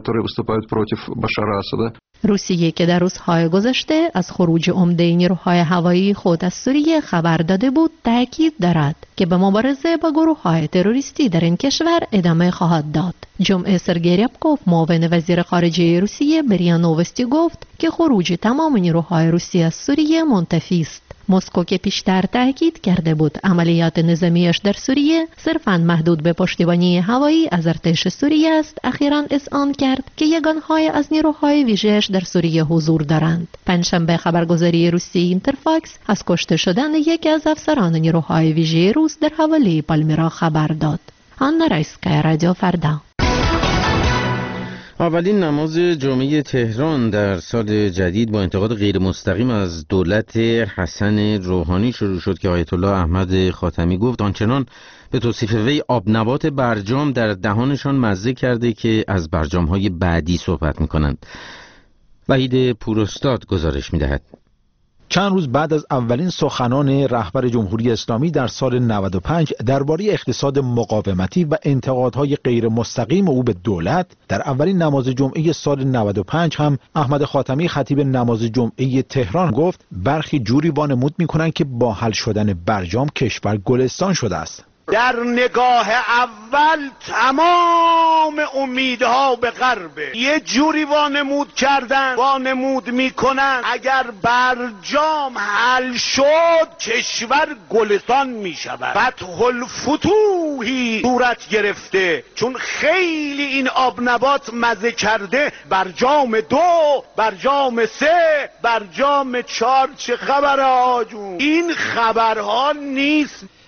روسیه که در روزهای گذشته از خروج عمده نیروهای هوایی خود از سوریه خبر داده بود، تاکید دارد که به مبارزه با گروه‌های تروریستی در این کشور ادامه خواهد داد. جمعه سرگئی ریابکوف معاون وزیر خارجه روسیه به ریا نووستی گفت که خروج تمام نیروهای روسیه از سوریه منتفی است. مسکو که پیشتر تاکید کرده بود عملیات نظامیش در سوریه صرفاً محدود به پشتیبانی هوایی از ارتش سوریه است، اخیراً اذعان کرد که یگانهای از نیروهای ویژه‌اش در سوریه حضور دارند. پنجشنبه خبرگزاری روسی اینترفاکس از کشته شدن یکی از افسران نیروهای ویژه روس در حوالی پالمیرا خبر داد. آنا رایسکایا، رادیو فردا. اولین نماز جمعه تهران در سال جدید با انتقاد غیر مستقیم از دولت حسن روحانی شروع شد که آیت الله احمد خاتمی گفت آنچنان به توصیف وی آبنبات برجام در دهانشان مزه کرده که از برجام‌های بعدی صحبت می‌کنند. وحید پوراستاد گزارش می‌دهد. چند روز بعد از اولین سخنان رهبر جمهوری اسلامی در سال نود و پنج درباره اقتصاد مقاومتی و انتقادهای غیر مستقیم او به دولت، در اولین نماز جمعه سال نود و پنج هم احمد خاتمی خطیب نماز جمعه تهران گفت برخی جوری وانمود می‌کنند که با حل شدن برجام کشور گلستان شده است. در نگاه اول تمام امیدها به غربه، یه جوری وانمود کردن وانمود میکنن اگر برجام حل شد کشور گلستان میشود. فتح الفتوحی صورت گرفته چون خیلی این آبنبات مزه کرده. برجام دو، برجام سه، برجام چهار، چه خبره آجون؟ این خبرها نیست.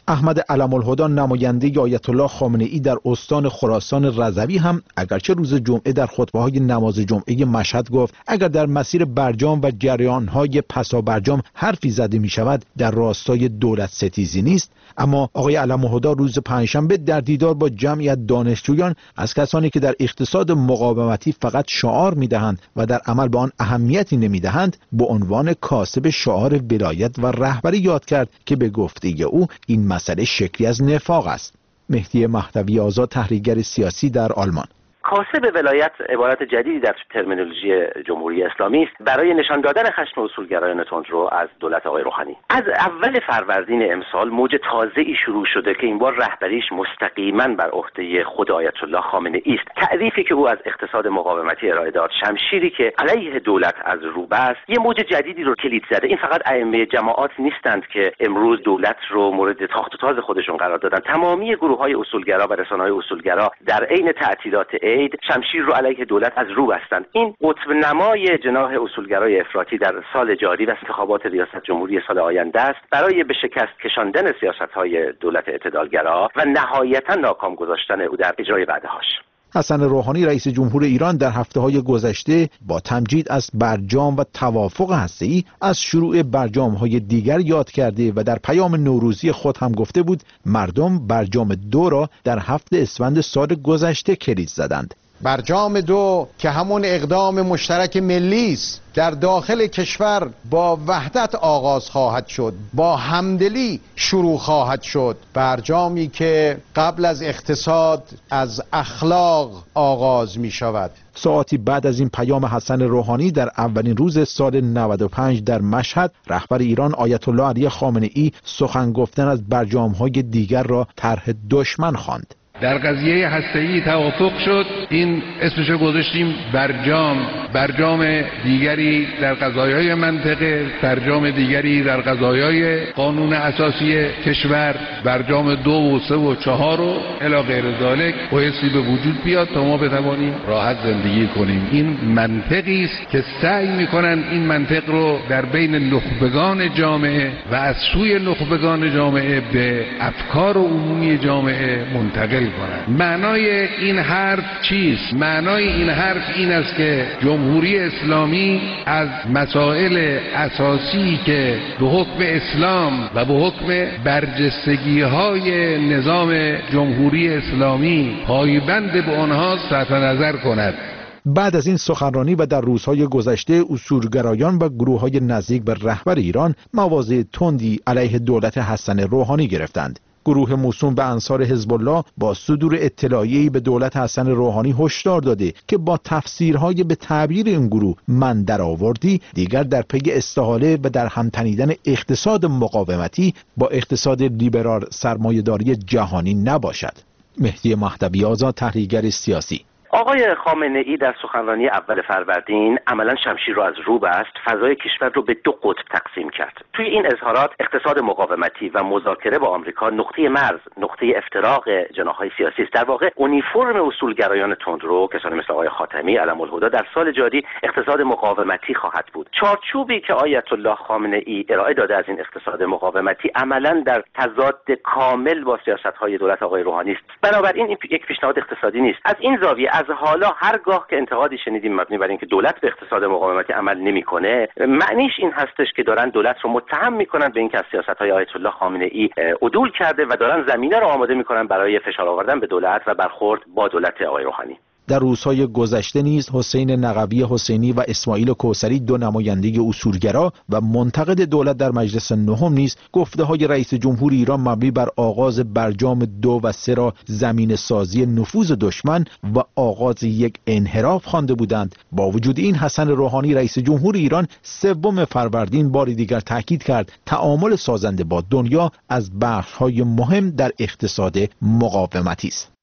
احمد علم الهدی نماینده آیت الله خامنه ای در استان خراسان رضوی هم اگرچه روز جمعه در خطبه‌های نماز جمعه مشهد گفت اگر در مسیر برجام و جریان‌های پسا برجام حرفی زده می‌شود در راستای دولت ستیزی نیست، اما آقای علم الهدی روز پنجشنبه در دیدار با جمعی از دانشجویان از کسانی که در اقتصاد مقاومتی فقط شعار می‌دهند و در عمل به آن اهمیتی نمی‌دهند به عنوان کاسب شعار ولایت و رهبری یاد کرد که به گفته او این مسئله شکلی از نفاق است. مهدی مهدوی آزاد، تحلیلگر سیاسی در آلمان: کاسب ولایت عبارت جدیدی در ترمینولوژی جمهوری اسلامی است برای نشان دادن خشم اصولگرایان تندرو از دولت آقای روحانی. از اول فروردین امسال موج تازه‌ای شروع شده که این بار رهبریش مستقیما بر عهده خود آیت الله خامنه ای است. تعریفی که او از اقتصاد مقاومتی ارائه داد، شمشیری که علیه دولت از رو بست، یه موج جدیدی رو کلید زده. این فقط ائمه جماعات نیستند که امروز دولت رو مورد تاخت و تاز خودشون قرار دادن. تمامی گروه‌های اصولگرا و رسانه‌های اصولگرا در عین تعطیلات عید شمشیر رو علیه دولت از رو بستند. این قطب نمای جناح اصولگرای افراطی در سال جاری و انتخابات ریاست جمهوری سال آینده است برای به شکست کشاندن سیاست‌های دولت اعتدالگرا و نهایتاً ناکام گذاشتن او در اجرای وعده‌هاش. حسن روحانی رئیس جمهور ایران در هفته‌های گذشته با تمجید از برجام و توافق هسته‌ای از شروع برجام‌های دیگر یاد کرده و در پیام نوروزی خود هم گفته بود مردم برجام دو را در هفته اسفند سال گذشته کلید زدند. برجام دو که همون اقدام مشترک ملی است در داخل کشور با وحدت آغاز خواهد شد، با همدلی شروع خواهد شد. برجامی که قبل از اقتصاد از اخلاق آغاز می شود. ساعتی بعد از این پیام حسن روحانی در اولین روز سال نود و پنج در مشهد، رهبر ایران آیت الله علی خامنه ای سخن گفتن از برجام‌های دیگر را طرح دشمن خواند. در قضیه هسته‌ای توافق شد، این اسمشو گذاشتیم برجام، برجام دیگری در قضایای منطقه، برجام دیگری در قضایای قانون اساسی کشور، برجام دو و سه و چهار و الی غیر ذالک بایستی به وجود بیاد تا ما بتوانیم راحت زندگی کنیم. این منطقی است که سعی میکنن این منطق رو در بین نخبگان جامعه و از سوی نخبگان جامعه به افکار عمومی جامعه منتقل کنند. معنای این حرف چیست؟ معنای این حرف این است که جمهوری اسلامی از مسائل اساسی که به حکم اسلام و به حکم برجستگی های نظام جمهوری اسلامی پایبند به آنها صرف نظر کند. بعد از این سخنرانی و در روزهای گذشته اصولگرایان و گروه‌های نزدیک به رهبر ایران مواضع تندی علیه دولت حسن روحانی گرفتند. گروه موسوم به انصار حزب الله با صدور اطلاعیه‌ای به دولت حسن روحانی هشدار داده که با تفسیرهای به تعبیر این گروه من درآوردی دیگر در پی استحاله و در هم تنیدن اقتصاد مقاومتی با اقتصاد لیبرال سرمایه‌داری جهانی نباشد. مهدی مهدوی آزاد، تحلیلگر سیاسی: آقای خامنه ای در سخنرانی اول فروردین عملا شمشیر رو از رو بست، فضای کشور رو به دو قطب تقسیم کرد. توی این اظهارات اقتصاد مقاومتی و مذاکره با آمریکا نقطه مرز، نقطه افتراق جناح‌های سیاسی است. در واقع اونیفرم اصولگرایان تندرو کسانی مثل آقای خاتمی، علم الهدی در سال جاری اقتصاد مقاومتی خواهد بود. چارچوبی که آیت الله خامنه ای ارائه داده از این اقتصاد مقاومتی عملا در تضاد کامل با سیاست‌های دولت آقای روحانی است. بنابراین این یک پیشنهاد اقتصادی نیست. از این زاویه از حالا هرگاه که انتقادی شنیدیم مبنی بر اینکه دولت به اقتصاد مقاومتی عمل نمیکنه، معنیش این هستش که دارن دولت رو متهم میکنن به اینکه از سیاست‌های آیت الله خامنه ای عدول کرده و دارن زمینه رو آماده میکنن برای فشار آوردن به دولت و برخورد با دولت آقای روحانی. در روزهای گذشته نیز حسین نقوی حسینی و اسماعیل کوثری، دو نماینده اصولگرا و منتقد دولت در مجلس نهم نیز گفته‌های رئیس جمهور ایران مبنی بر آغاز برجام دو و سه را زمین سازی نفوذ دشمن و آغاز یک انحراف خوانده بودند. با وجود این حسن روحانی رئیس جمهور ایران سوم فروردین بار دیگر تاکید کرد تعامل سازنده با دنیا از بخش‌های مهم در اقتصاد مقاومتی است.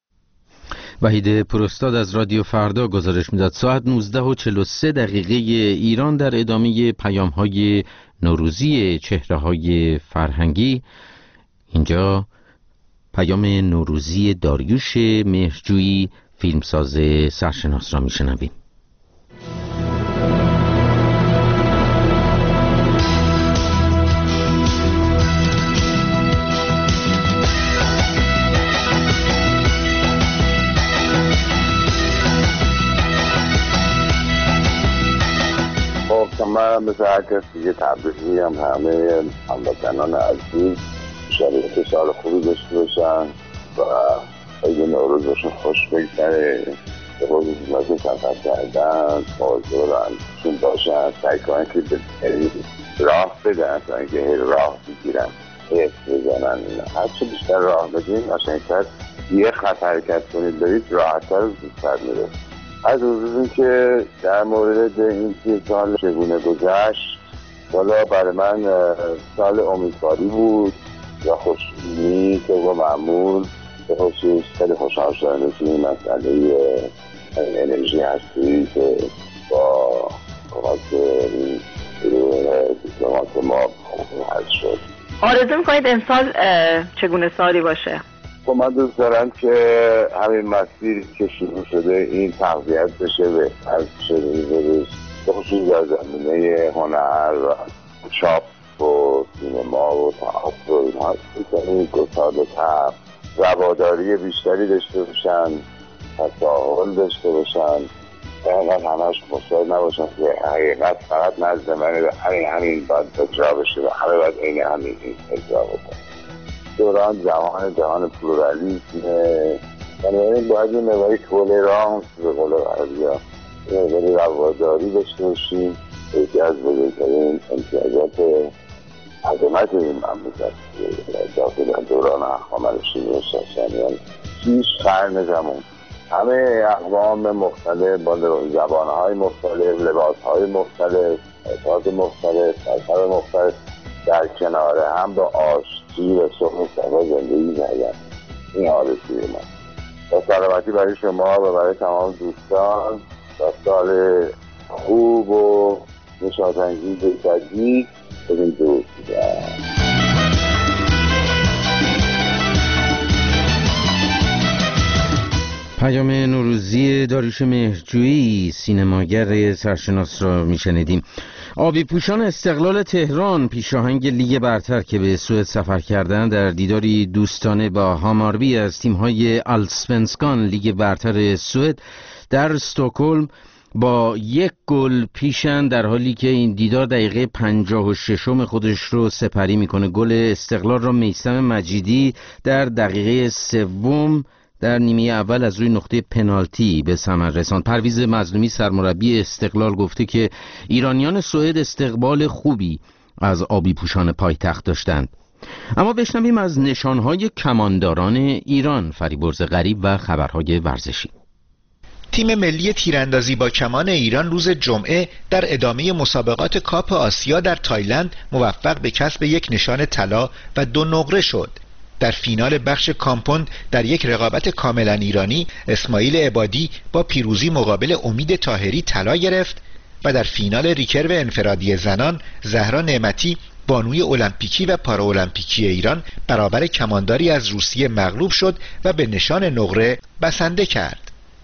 وحید پروستاد از رادیو فردا گزارش میداد. ساعت نوزده و چهل و سه دقیقه ایران در ادامه پیام‌های نوروزی چهره‌های فرهنگی. اینجا پیام نوروزی داریوش مهرجویی، فیلمساز سرشناس را میشنویم. من مثل هر کس دیگه تبریک میگم همه هموطنان عزیز، انشالله که سال خوبی داشته باشن و اگه نوروز باشن خوش بگذره، به خود مزه سفر کردن مواظب چون باشن، سعی کنن که به راه بدن تا اینکه راه بگیرن حیف بزنن. هرچه بیشتر راه بدین قشنگ‌تر یه خط حرکت کنید برید راحت‌تر و زودتر میره. از حضور که در مورد این سی سال چگونه گذشت، والا برای من سال امیدواری بود یا خوشبینی که با معمول به خصوص خیلی خوشحال شدم که این مسئله انرژی هستی که با کمک این گروه دیپلمات ما حل شد. آرزو میکنید امسال چگونه سالی باشه؟ خب من دوست دارم که همین مسیر که شروع شده این تقویت بشه، بهتر بشه، بروز خصوص در زمینه هنر و چاپ و سینما و تئاتر و اینها بکنید گسترده‌تر، رواداری بیشتری داشته باشن، تساهل داشته باشن، اینقدر همش مصر نباشن که حقیقت فقط نزد منه و همین همین باید اجرا بشه و همه باید این همین اجرا بکنه. دوران جهان جهان پلورالیسمه، یعنی باید این نگاهی کل راه به قول غربی ها نگاهی رواداری داشته باشیم. یکی از بزرگترین امتیازات عظمت این مملکت داخل دوران هخامنشی و ساسانیان شیش قرن زمان همه اقوام مختلف با زبانهای مختلف، لباسهای مختلف، اعتقاد مختلف، مذهب مختلف در کنار هم با آشتی و صلح و صفا زندگی کردن. این آرزوی من. با سلامتی برای شما و برای تمام دوستان و سال خوب و نشاط‌انگیز جدید بدین درود می‌گم. پیام نوروزی داریوش مهرجویی سینماگر سرشناس را میشنیدیم. آبی پوشان استقلال تهران پیشاهنگ لیگ برتر که به سوئد سفر کردند در دیداری دوستانه با هاماربی از تیم‌های آلسونسکان لیگ برتر سوئد در استکهلم با یک گل پیشن، در حالی که این دیدار دقیقه پنجاه و ششم خودش رو سپری میکنه. گل استقلال را میثم مجیدی در دقیقه سوم در نیمه اول از روی نقطه پنالتی به ثمر رساند. پرویز مظلومی سرمربی استقلال گفته که ایرانیان سوئد استقبال خوبی از آبی پوشان پایتخت داشتند. اما بشنویم از نشانهای کمانداران ایران، فریبرز غریب و خبرهای ورزشی. تیم ملی تیراندازی با کمان ایران روز جمعه در ادامه مسابقات کاپ آسیا در تایلند موفق به کسب یک نشان طلا و دو نقره شد. در فینال بخش کامپوند در یک رقابت کاملا ایرانی، اسماعیل عبادی با پیروزی مقابل امید طاهری طلا گرفت و در فینال ریکرو انفرادی زنان، زهرا نعمتی بانوی المپیکی و پاراولمپیکی ایران برابر کمانداری از روسیه مغلوب شد و به نشان نقره بسنده کرد.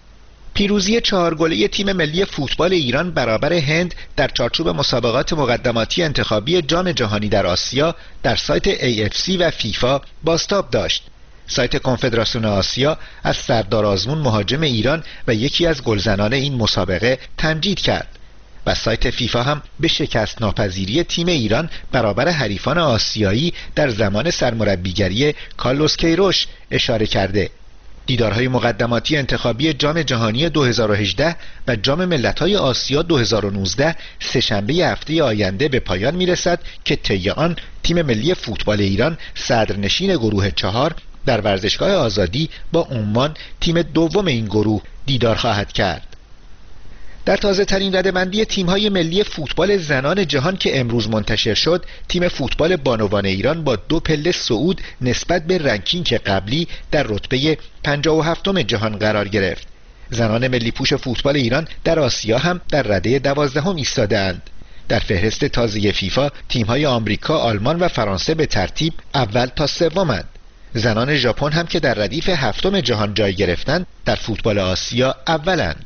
پیروزی چهار گله تیم ملی فوتبال ایران برابر هند در چارچوب مسابقات مقدماتی انتخابی جام جهانی در آسیا در سایت ای اف سی و فیفا بازتاب داشت. سایت کنفدراسیون آسیا از سردار آزمون مهاجم ایران و یکی از گلزنان این مسابقه تمجید کرد و سایت فیفا هم به شکست ناپذیری تیم ایران برابر حریفان آسیایی در زمان سرمربیگری کارلوس کیروش اشاره کرده. دیدارهای مقدماتی انتخابی جام جهانی دو هزار و هجده و جام ملت‌های آسیا دو هزار و نوزده سه‌شنبه هفته آینده به پایان می‌رسد که طی آن تیم ملی فوتبال ایران صدرنشین گروه چهار در ورزشگاه آزادی با عمان تیم دوم این گروه دیدار خواهد کرد. در تازه ترین رده‌بندی تیم‌های ملی فوتبال زنان جهان که امروز منتشر شد، تیم فوتبال بانوان ایران با دو پله صعود نسبت به رنکینگ قبلی در رتبه پنجاه و هفتم جهان قرار گرفت. زنان ملی پوش فوتبال ایران در آسیا هم در رده دوازدهم ایستاده‌اند. در فهرست تازه فیفا تیم‌های آمریکا، آلمان و فرانسه به ترتیب اول تا سومند. زنان ژاپن هم که در ردیف هفتم جهان جای گرفتند، در فوتبال آسیا اولند.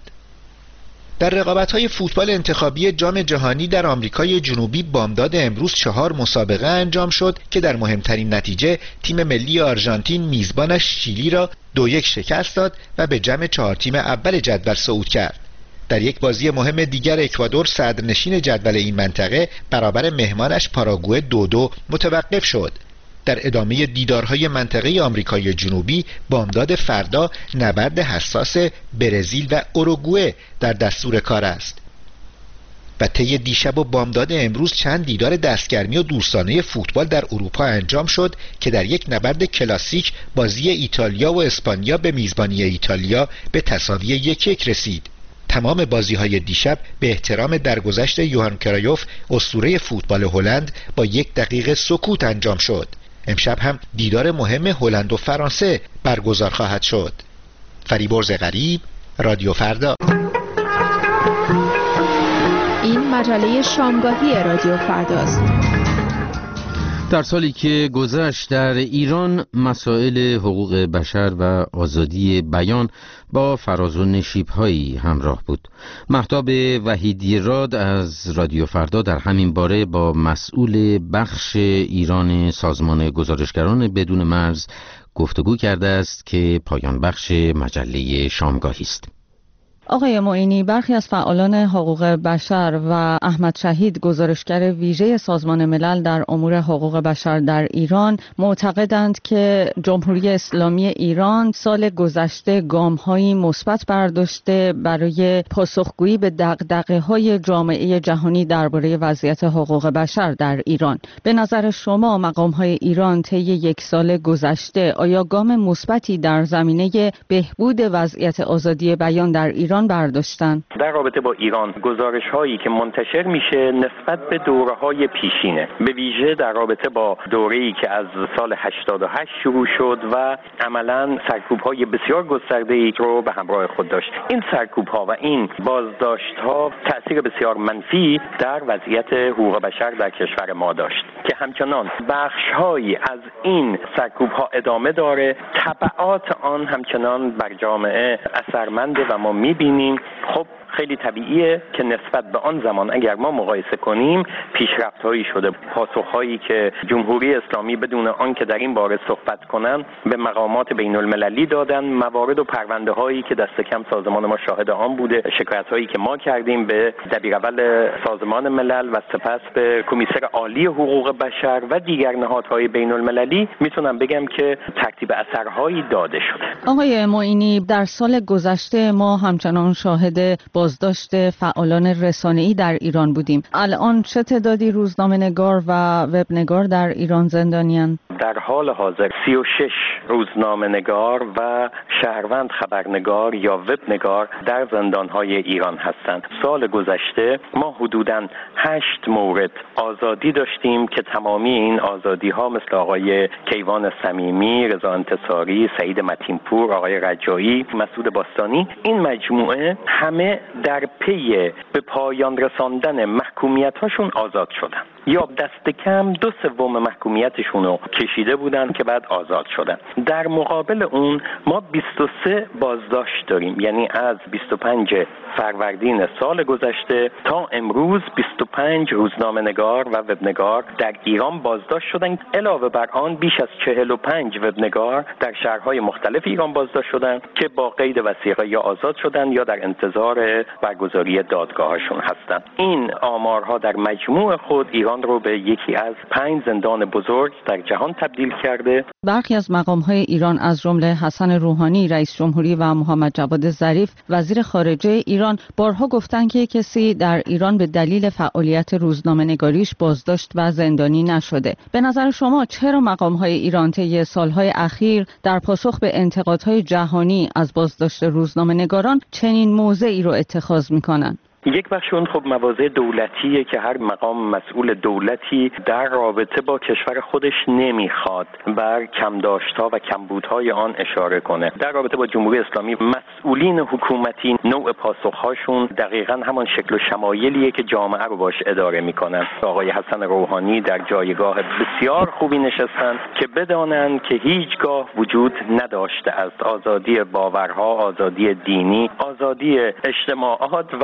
در رقابت‌های فوتبال انتخابی جام جهانی در آمریکای جنوبی بامداد امروز چهار مسابقه انجام شد که در مهمترین نتیجه تیم ملی آرژانتین میزبانش شیلی را دو یک شکست داد و به جمع چهار تیم اول جدول صعود کرد. در یک بازی مهم دیگر اکوادور صدرنشین جدول این منطقه برابر مهمانش پاراگوئه دو دو متوقف شد. در ادامه دیدارهای منطقه آمریکای جنوبی بامداد فردا نبرد حساس برزیل و اوروگوئه در دستور کار است. و طی دیشب و بامداد امروز چند دیدار دستگرمی و دوستانه فوتبال در اروپا انجام شد که در یک نبرد کلاسیک بازی ایتالیا و اسپانیا به میزبانی ایتالیا به تساوی یک یک رسید. تمام بازی‌های دیشب به احترام درگذشت یوهان کرایوف اسطوره فوتبال هلند با یک دقیقه سکوت انجام شد. امشب هم دیدار مهم هلند و فرانسه برگزار خواهد شد. فریبرز غریب، رادیو فردا. این مجله شامگاهی رادیو فرداست. در سالی که گذشت در ایران مسائل حقوق بشر و آزادی بیان با فراز و نشیب‌هایی همراه بود. مهتاب وحیدی راد از رادیو فردا در همین باره با مسئول بخش ایران سازمان گزارشگران بدون مرز گفتگو کرده است که پایان بخش مجله شامگاهی است. آقای معینی، برخی از فعالان حقوق بشر و احمد شهید گزارشگر ویژه سازمان ملل در امور حقوق بشر در ایران معتقدند که جمهوری اسلامی ایران سال گذشته گام‌هایی مثبت برداشته برای پاسخگویی به دغدغه‌های جامعه جهانی درباره وضعیت حقوق بشر در ایران. به نظر شما مقام‌های ایران طی یک سال گذشته آیا گام مثبتی در زمینه بهبود وضعیت آزادی بیان در ایران برداشتن؟ در رابطه با ایران گزارش هایی که منتشر میشه نسبت به دوره های پیشینه، به ویژه در رابطه با دوره‌ای که از سال هشتاد و هشت شروع شد و عملاً سرکوب های بسیار گسترده ای رو به همراه خود داشت. این سرکوب ها و این بازداشت ها تأثیر بسیار منفی در وضعیت حقوق بشر در کشور ما داشت که همچنان بخش هایی از این سرکوب ها ادامه داره. تبعات آن همچنان بر جامعه اثرمنده و ما می‌بینیم. خب خیلی طبیعیه که نسبت به آن زمان اگر ما مقایسه کنیم پیشرفت‌هایی شده. پاسخ‌هایی که جمهوری اسلامی بدون آن که در این باره صحبت کنن به مقامات بین‌المللی دادن، موارد و پرونده‌هایی که دست کم سازمان ما شاهد آن بوده، شکایت‌هایی که ما کردیم به دبیراول سازمان ملل و سپس به کمیسر عالی حقوق بشر و دیگر نهادهای بین‌المللی، میتونم بگم که ترتیب اثرهایی داده شده. آقای معینی، در سال گذشته ما همچنان شاهد بازداشت فعالان رسانه‌ای در ایران بودیم. الان چه تعدادی روزنامه‌نگار و وبنگار در ایران زندانیان؟ در حال حاضر سی و شش روزنامه‌نگار و شهروند خبرنگار یا وبنگار در زندان‌های ایران هستند. سال گذشته ما حدوداً هشت مورد آزادی داشتیم که تمامی این آزادی‌ها مثل آقای کیوان صمیمی، رضا انتصاری، سعید متینپور، آقای رجایی، مسعود باستانی، این مجموعه همه در پی به پایان رساندن محکومیت‌هاشون آزاد شدن یا دست کم دو سوم محکومیتشون رو کشیده بودن که بعد آزاد شدن. در مقابل اون ما بیست و سه بازداشت داریم، یعنی از بیست و پنج فروردین سال گذشته تا امروز بیست و پنج روزنامه‌نگار و وبنگار در ایران بازداشت شدن. علاوه بر آن بیش از چهل و پنج وبنگار در شهرهای مختلف ایران بازداشت شدن که با قید وثیقه یا آزاد شدن یا در انتظار برگزاری دادگاهشون هستند. این آمارها در مجموع خود ایران رو به یکی از پنج زندان بزرگ در جهان تبدیل کرده. برخی از مقام‌های ایران از جمله حسن روحانی رئیس جمهوری و محمد جواد ظریف وزیر خارجه ایران بارها گفتند که کسی در ایران به دلیل فعالیت روزنامه‌نگاریش بازداشت و زندانی نشده. به نظر شما چرا مقام‌های ایران طی سال‌های اخیر در پاسخ به انتقادهای جهانی از بازداشت روزنامه‌نگاران چنین موضعی رو اتخاذ می‌کنند؟ یک بخش اون خب مواضع دولتیه که هر مقام مسئول دولتی در رابطه با کشور خودش نمیخواد بر کمداشت‌ها و کمبودهای آن اشاره کنه. در رابطه با جمهوری اسلامی مسئولین حکومتی نوع پاسخ‌هاشون دقیقاً همان شکل و شمایلیه که جامعه رو باش اداره میکنن. آقای حسن روحانی در جایگاه بسیار خوبی نشستن که بدانن که هیچگاه وجود نداشته است آزادی باورها، آزادی دینی، آزادی اجتماعات و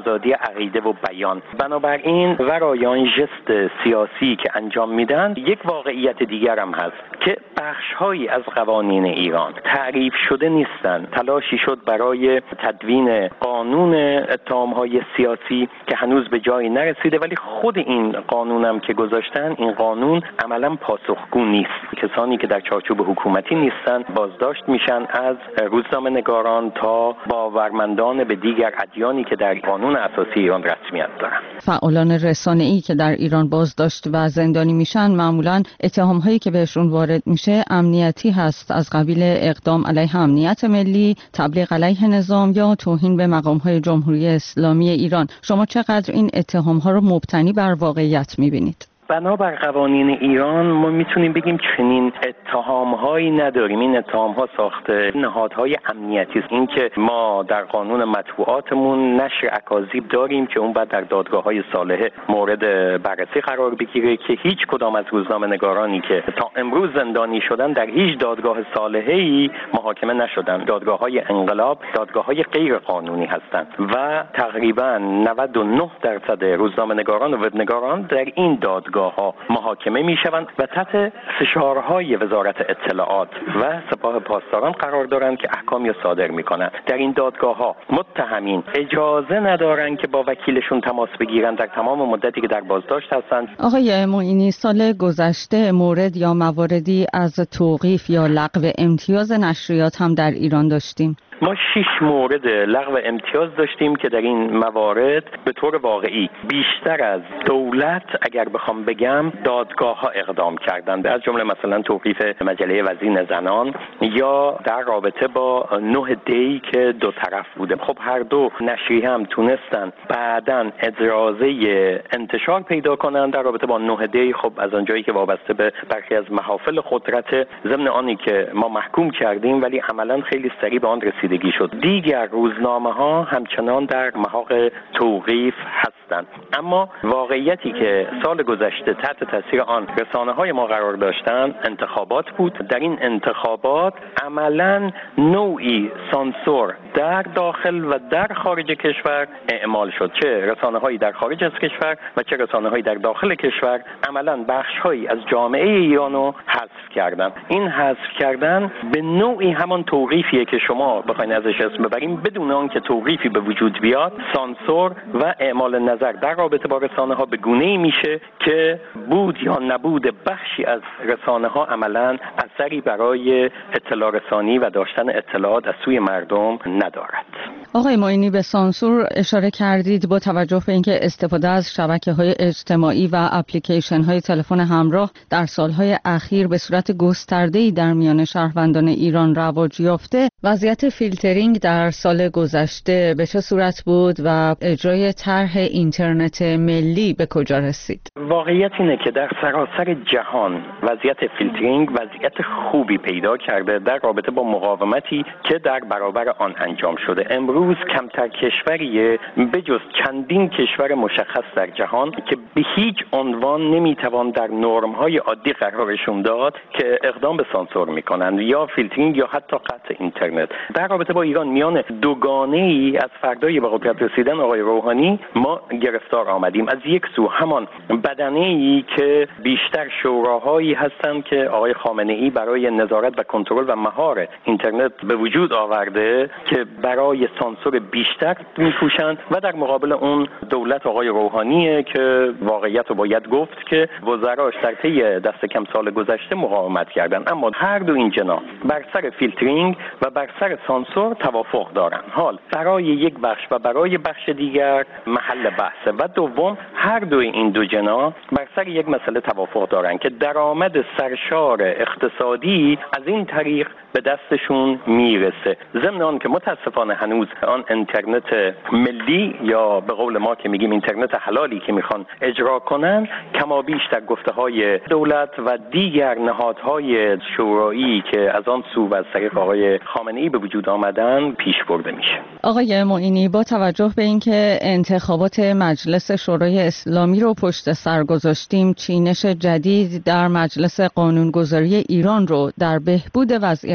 آزادی عقیده و بیان. بنابراین ورای آن ژست سیاسی که انجام میدن یک واقعیت دیگر هم هست که بخش‌هایی از قوانین ایران تعریف شده نیستن. تلاشی شد برای تدوین قانون اتهام‌های سیاسی که هنوز به جایی نرسیده، ولی خود این قانونم که گذاشتن، این قانون عملاً پاسخگو نیست. کسانی که در چارچوب حکومتی نیستن بازداشت میشن، از روزنامه‌نگاران تا باورمندان به دیگر ادیانی که در قانون اساسی ایران رسمیت دارن. فعالان رسانه‌ای که در ایران بازداشت و زندانی میشن معمولاً اتهام‌هایی که بهشون وارد میشه امنیتی هست، از قبیل اقدام علیه امنیت ملی، تبلیغ علیه نظام یا توهین به مقام‌های جمهوری اسلامی ایران. شما چقدر این اتهام‌ها رو مبتنی بر واقعیت می‌بینید؟ بنابر قوانین ایران ما میتونیم بگیم چنین اتهام‌هایی نداریم. این اتهام‌ها ساخته نهادهای امنیتی است. این که ما در قانون مطبوعاتمون نشر اکاذیب داریم که اون بعد در دادگاه‌های صالحه مورد بررسی قرار بگیره که هیچ کدام از روزنامه‌نگارانی که تا امروز زندانی شدن در هیچ دادگاه صالحه‌ای محاکمه نشدن. دادگاه‌های انقلاب دادگاه‌های غیر قانونی هستند و تقریباً نود و نه درصد روزنامه‌نگاران و وبنگاران در این دادگاه ها محاکمه می شوند و تحت فشارهای وزارت اطلاعات و سپاه پاسداران قرار دارند که احکامی صادر می کنند. در این دادگاه ها متهمین اجازه ندارند که با وکیلشون تماس بگیرند در تمام مدتی که در بازداشت هستند. آقای معینی، سال گذشته مورد یا مواردی از توقیف یا لغو امتیاز نشریات هم در ایران داشتیم. ما شش مورد لغو امتیاز داشتیم که در این موارد به طور واقعی بیشتر از دولت اگر بخوام بگم دادگاه ها اقدام کردند، از جمله مثلا توقیف مجله وزین زنان یا در رابطه با نه دی که دو طرف بوده. خب هر دو نشریه هم تونستن بعداً اجازه انتشار پیدا کنن در رابطه با نه دی. خب از آنجایی که وابسته به برخی از محافل قدرت، ضمن آنی که ما محکوم کردیم ولی عملاً خیلی سریع به آن رسید شد. دیگر روزنامه ها همچنان در محاق توقیف هستند. اما واقعیتی که سال گذشته تحت تاثیر آن رسانه های ما قرار داشتن انتخابات بود. در این انتخابات عملاً نوعی سانسور در داخل و در خارج کشور اعمال شد، چه رسانه هایی در خارج از کشور و چه رسانه هایی در داخل کشور. عملاً بخش هایی از جامعه ایرانو حذف کردن. این حذف کردن به نوعی همان توقیفیه که شما بخواید ازش اسم ببریم بدون آن که توقیفی به وجود بیاد. سانسور و اعمال نظر در رابطه با رسانه ها به گونه‌ای میشه که بود یا نبود بخشی از رسانه ها عملاً اثری برای اطلاع رسانی و داشتن اطلاعات از سوی مردم ندارد. آقای معینی، به سانسور اشاره کردید. با توجه به اینکه استفاده از شبکه‌های اجتماعی و اپلیکیشن‌های تلفن همراه در سال‌های اخیر به صورت گسترده‌ای در میان شهروندان ایران رواج یافته، وضعیت فیلترینگ در سال گذشته به چه صورت بود و اجرای طرح اینترنت ملی به کجا رسید؟ واقعیت اینه که در سراسر جهان وضعیت فیلترینگ وضعیت خوبی پیدا کرده در رابطه با مقاومتی که در برابر آن انجام شده. امروز کمتر کشوریه به جز چندین کشور مشخص در جهان که به هیچ عنوان نمیتوان در نرم‌های عادی قرارشون داد که اقدام به سانسور میکنند یا فیلترینگ یا حتی قطع اینترنت. در رابطه با ایران میان دوگانه‌ای از فردای به قدرت رسیدن آقای روحانی ما گرفتار آمدیم. از یک سو همان بدنه‌ای که بیشتر شوراهایی هستند که آقای خامنه‌ای برای نظارت و کنترل و مهار اینترنت به وجود آورده که برای سانسور بیشتر می‌کوشند و در مقابل اون دولت آقای روحانیه که واقعیت رو باید گفت که وزراش در طی دست کم سال گذشته مقاومت کردند. اما هر دو این جناح بر سر فیلترینگ و بر سر سانسور توافق دارند. حال برای یک بخش و برای بخش دیگر محل بحثه. و دوم، هر دو این دو جناح بر سر یک مسئله توافق دارند که درآمد سرشار اقتصادی از این طریق به دستشون میرسه. ضمن آن که متاسفانه هنوز آن اینترنت ملی یا به قول ما که میگیم اینترنت حلالی که میخوان اجرا کنن کما بیش در گفته‌های دولت و دیگر نهادهای شورایی که از آن سو و از طریق آقای خامنه‌ای به وجود آمدن پیش برده میشه. آقای معینی، با توجه به اینکه انتخابات مجلس شورای اسلامی رو پشت سر گذاشتیم، چینش جدید در مجلس قانونگذاری ایران رو در بهبود وضعیت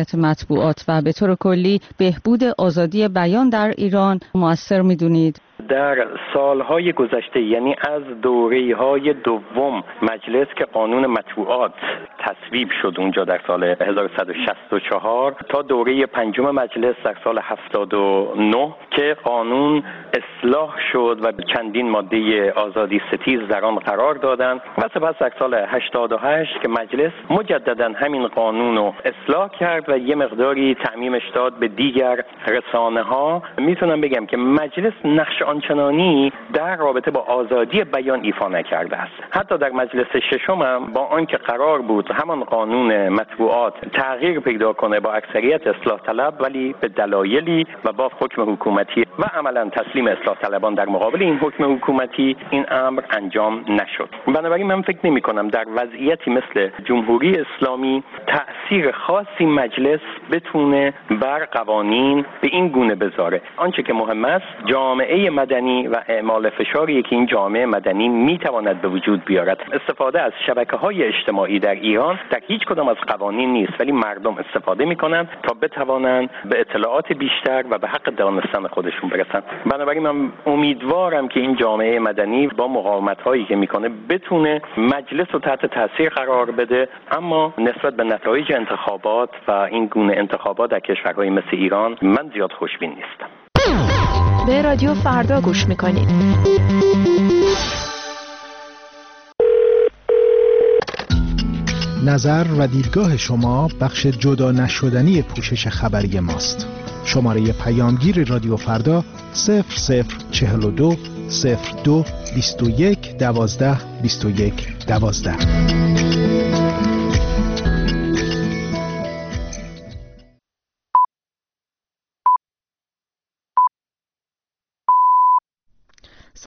فعالیت مطبوعات و به طور کلی بهبود آزادی بیان در ایران مؤثر می‌دونید؟ در سالهای گذشته، یعنی از دوره‌های دوم مجلس که قانون مطبوعات تصویب شد اونجا در سال هزار و سیصد و شصت و چهار تا دوره پنجم مجلس در سال هفتاد و نه که قانون اصلاح شد و چندین ماده آزادی ستیز در آن قرار دادند و سپس در سال هشتاد و هشت که مجلس مجددا همین قانون رو اصلاح کرد و یه مقداری تعمیمش داد به دیگر رسانه‌ها. میتونم بگم که مجلس نقش آنچنانی در رابطه با آزادی بیان ایفا نکرده است. حتی در مجلس ششم هم با آنکه قرار بود همان قانون مطبوعات تغییر پیدا کنه با اکثریت اصلاح طلب، ولی به دلایلی و با حکم حکومتی و عملا تسلیم اصلاح طلبان در مقابل این حکم حکومتی این امر انجام نشد. بنابراین من فکر نمی کنم در وضعیتی مثل جمهوری اسلامی تأثیر خاصی مجلس بتونه بر قوانین به این گونه بذاره. آنچه که مهم است جامعه مدنی و اعمال فشاری که این جامعه مدنی میتواند به وجود بیارد. استفاده از شبکه‌های اجتماعی در ایران در هیچ کدام از قوانین نیست، ولی مردم استفاده میکنن تا بتوانند به اطلاعات بیشتر و به حق دانستن خودشون برسن. بنابراین من امیدوارم که این جامعه مدنی با مقاومت‌هایی که میکنه بتونه مجلس رو تحت تاثیر قرار بده، اما نسبت به نتایج انتخابات و این گونه انتخابات در کشورهای مثل ایران من زیاد خوشبین نیستم. به رادیو فردا گوش میکنید. نظر و دیدگاه شما بخش جدا نشدنی پوشش خبری ماست. شماره پیامگیر رادیو فردا صفر صفر چهل و دو صفر دو بیست و یک دوازده بیست و یک دوازده.